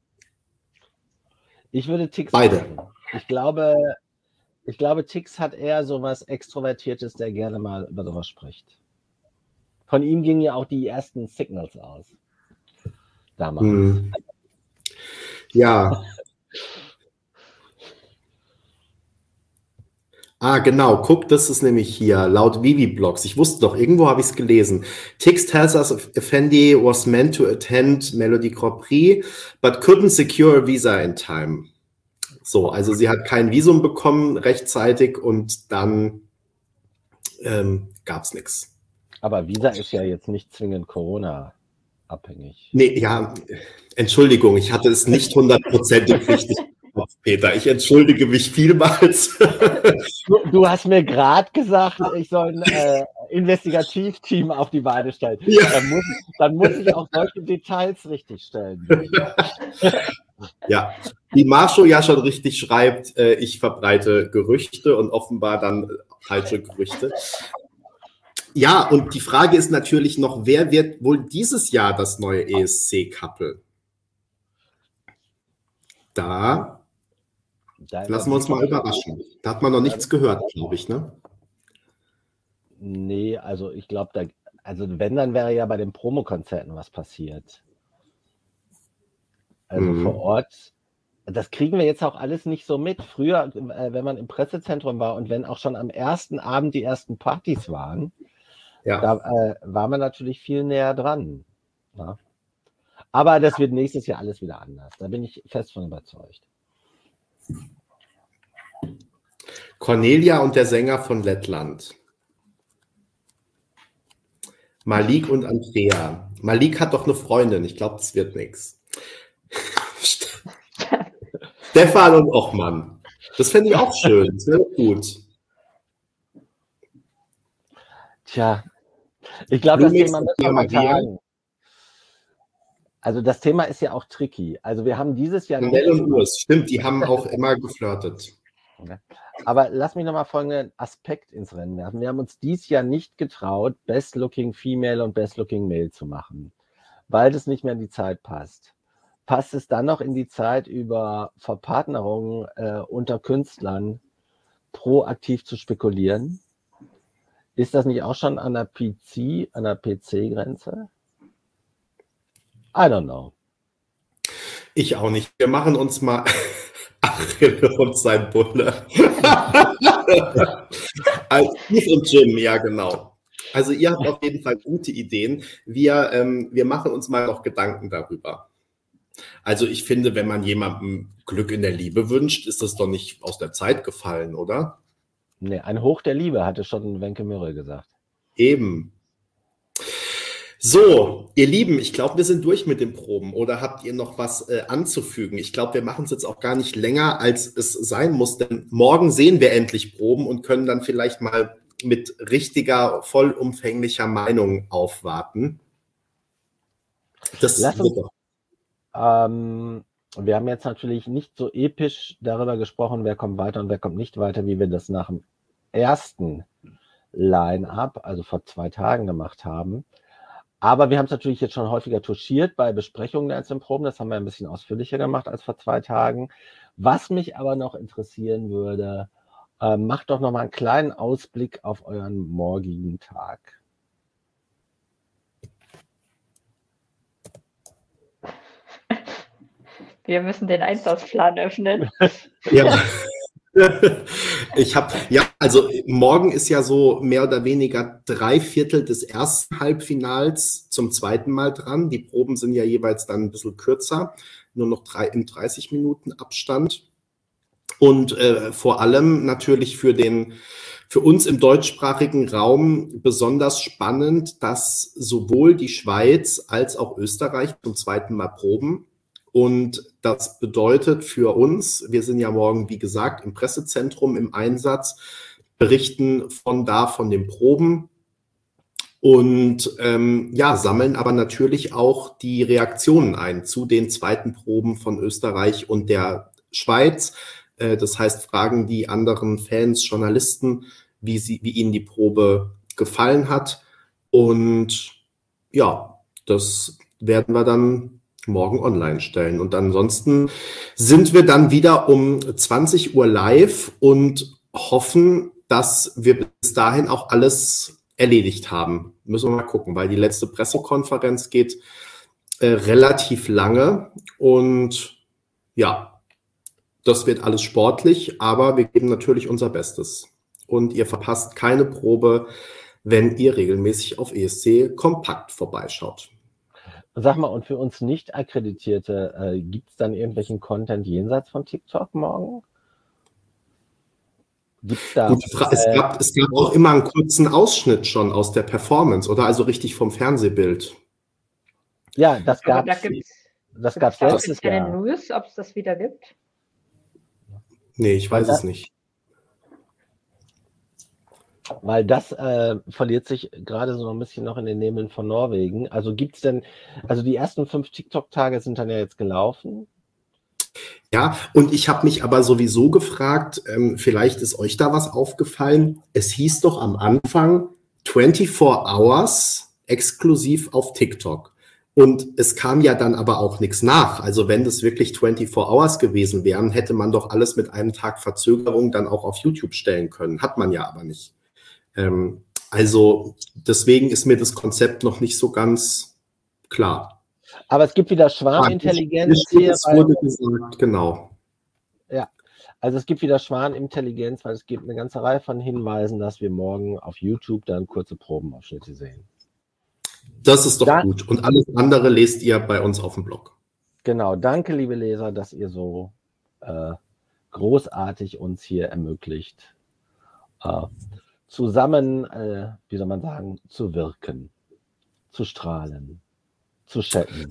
Ich würde Tix beide machen. Ich glaube, Tix hat eher so was Extrovertiertes, der gerne mal über sowas spricht. Von ihm gingen ja auch die ersten Signals aus. Damals. Ja. Genau, guck, das ist nämlich hier, laut Vivi-Blogs. Ich wusste doch, irgendwo habe ich es gelesen. Tix tells us Effendi was meant to attend Melody Grand Prix, but couldn't secure a visa in time. So, also sie hat kein Visum bekommen rechtzeitig und dann gab es nichts. Aber Visa ist ja jetzt nicht zwingend Corona-abhängig. Nee, ja, Entschuldigung, ich hatte es nicht 100% richtig. Peter, ich entschuldige mich vielmals. Du hast mir gerade gesagt, ich soll ein Investigativteam auf die Beine stellen. Ja. Dann muss ich auch solche Details richtig stellen. Ja, wie Marsho ja schon richtig schreibt, ich verbreite Gerüchte und offenbar dann falsche Gerüchte. Ja, und die Frage ist natürlich noch, wer wird wohl dieses Jahr das neue ESC-Couple? Da lassen wir uns mal überraschen. Da hat man noch nichts gehört, glaube ich, ne? Nee, also ich glaube, wenn, dann wäre ja bei den Promokonzerten was passiert. Also vor Ort, das kriegen wir jetzt auch alles nicht so mit. Früher, wenn man im Pressezentrum war und wenn auch schon am ersten Abend die ersten Partys waren, da war man natürlich viel näher dran. Ja? Aber das wird nächstes Jahr alles wieder anders. Da bin ich fest von überzeugt. Cornelia und der Sänger von Lettland. Malik und Andrea. Malik hat doch eine Freundin. Ich glaube, das wird nichts. Stefan und Ochmann. Das fände ich auch schön. Das wäre gut. Tja, ich glaube, das Thema müssen wir mal tagen. Also das Thema ist ja auch tricky. Also wir haben dieses Jahr... Nell und Urs, stimmt, die haben auch immer geflirtet. Aber lass mich nochmal folgenden Aspekt ins Rennen werfen. Wir haben uns dieses Jahr nicht getraut, Best Looking Female und Best Looking Male zu machen, weil das nicht mehr in die Zeit passt. Passt es dann noch in die Zeit, über Verpartnerungen unter Künstlern proaktiv zu spekulieren? Ist das nicht auch schon an der PC-Grenze? I don't know. Ich auch nicht. Wir machen uns mal Achille und sein Bulle. Also Steve und Jim, ja genau. Also ihr habt auf jeden Fall gute Ideen. Wir machen uns mal noch Gedanken darüber. Also ich finde, wenn man jemandem Glück in der Liebe wünscht, ist das doch nicht aus der Zeit gefallen, oder? Nee, ein Hoch der Liebe, hatte schon Wenke Mürre gesagt. Eben. So, ihr Lieben, ich glaube, wir sind durch mit den Proben. Oder habt ihr noch was anzufügen? Ich glaube, wir machen es jetzt auch gar nicht länger, als es sein muss. Denn morgen sehen wir endlich Proben und können dann vielleicht mal mit richtiger, vollumfänglicher Meinung aufwarten. Wir haben jetzt natürlich nicht so episch darüber gesprochen, wer kommt weiter und wer kommt nicht weiter, wie wir das nach dem ersten Line-Up, also vor 2 Tagen gemacht haben. Aber wir haben es natürlich jetzt schon häufiger touchiert bei Besprechungen der einzelnen Proben. Das haben wir ein bisschen ausführlicher gemacht als vor 2 Tagen. Was mich aber noch interessieren würde, macht doch noch mal einen kleinen Ausblick auf euren morgigen Tag. Wir müssen den Einsatzplan öffnen. Ja. Also morgen ist ja so mehr oder weniger 3/4 des ersten Halbfinals zum zweiten Mal dran. Die Proben sind ja jeweils dann ein bisschen kürzer, nur noch in 30 Minuten Abstand. Und vor allem natürlich für uns im deutschsprachigen Raum besonders spannend, dass sowohl die Schweiz als auch Österreich zum zweiten Mal proben. Und das bedeutet für uns, wir sind ja morgen, wie gesagt, im Pressezentrum im Einsatz, berichten von den Proben und sammeln aber natürlich auch die Reaktionen ein zu den zweiten Proben von Österreich und der Schweiz. Das heißt, fragen die anderen Fans, Journalisten, wie ihnen die Probe gefallen hat. Und ja, das werden wir dann morgen online stellen. Und ansonsten sind wir dann wieder um 20 Uhr live und hoffen, dass wir bis dahin auch alles erledigt haben. Müssen wir mal gucken, weil die letzte Pressekonferenz geht relativ lange. Und ja, das wird alles sportlich, aber wir geben natürlich unser Bestes. Und ihr verpasst keine Probe, wenn ihr regelmäßig auf ESC Kompakt vorbeischaut. Sag mal, und für uns Nicht-Akkreditierte, gibt es dann irgendwelchen Content jenseits von TikTok morgen? Gibt's da, Gute Frage. Es gab auch immer einen kurzen Ausschnitt schon aus der Performance, oder? Also richtig vom Fernsehbild. Ja, das gab es letztes Jahr. News, ob es das wieder gibt? Nee, ich weiß es nicht. Weil das verliert sich gerade so ein bisschen noch in den Nebeln von Norwegen. Also gibt's denn, also die ersten 5 TikTok-Tage sind dann ja jetzt gelaufen. Ja, und ich habe mich aber sowieso gefragt, vielleicht ist euch da was aufgefallen. Es hieß doch am Anfang 24 Hours exklusiv auf TikTok. Und es kam ja dann aber auch nichts nach. Also wenn das wirklich 24 Hours gewesen wären, hätte man doch alles mit einem Tag Verzögerung dann auch auf YouTube stellen können. Hat man ja aber nicht. Also deswegen ist mir das Konzept noch nicht so ganz klar. Aber es gibt wieder Schwarmintelligenz hier. Es wurde gesagt, genau. Ja, also es gibt wieder Schwarmintelligenz, weil es gibt eine ganze Reihe von Hinweisen, dass wir morgen auf YouTube dann kurze Probenausschnitte sehen. Das ist doch gut. Und alles andere lest ihr bei uns auf dem Blog. Genau, danke, liebe Leser, dass ihr so großartig uns hier ermöglicht, zusammen, wie soll man sagen, zu wirken, zu strahlen, zu chatten.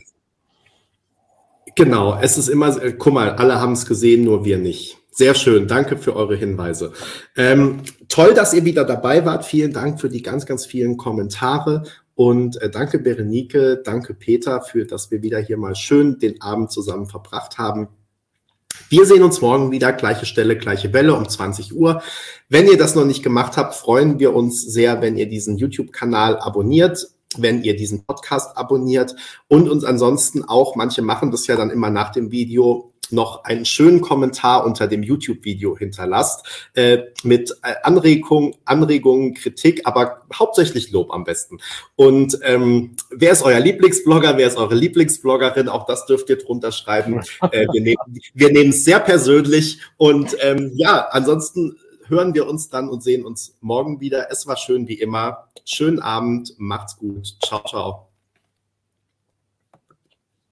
Genau, es ist immer, guck mal, alle haben es gesehen, nur wir nicht. Sehr schön, danke für eure Hinweise. Toll, dass ihr wieder dabei wart. Vielen Dank für die ganz, ganz vielen Kommentare. Und danke Berenike, danke Peter, dass wir wieder hier mal schön den Abend zusammen verbracht haben. Wir sehen uns morgen wieder, gleiche Stelle, gleiche Welle um 20 Uhr. Wenn ihr das noch nicht gemacht habt, freuen wir uns sehr, wenn ihr diesen YouTube-Kanal abonniert, wenn ihr diesen Podcast abonniert und uns ansonsten auch, manche machen das ja dann immer nach dem Video, noch einen schönen Kommentar unter dem YouTube-Video hinterlasst, mit Anregungen, Kritik, aber hauptsächlich Lob am besten. Und wer ist euer Lieblingsblogger, wer ist eure Lieblingsbloggerin, auch das dürft ihr drunter schreiben. Wir nehmen es sehr persönlich und ansonsten hören wir uns dann und sehen uns morgen wieder. Es war schön wie immer. Schönen Abend, macht's gut. Ciao, ciao.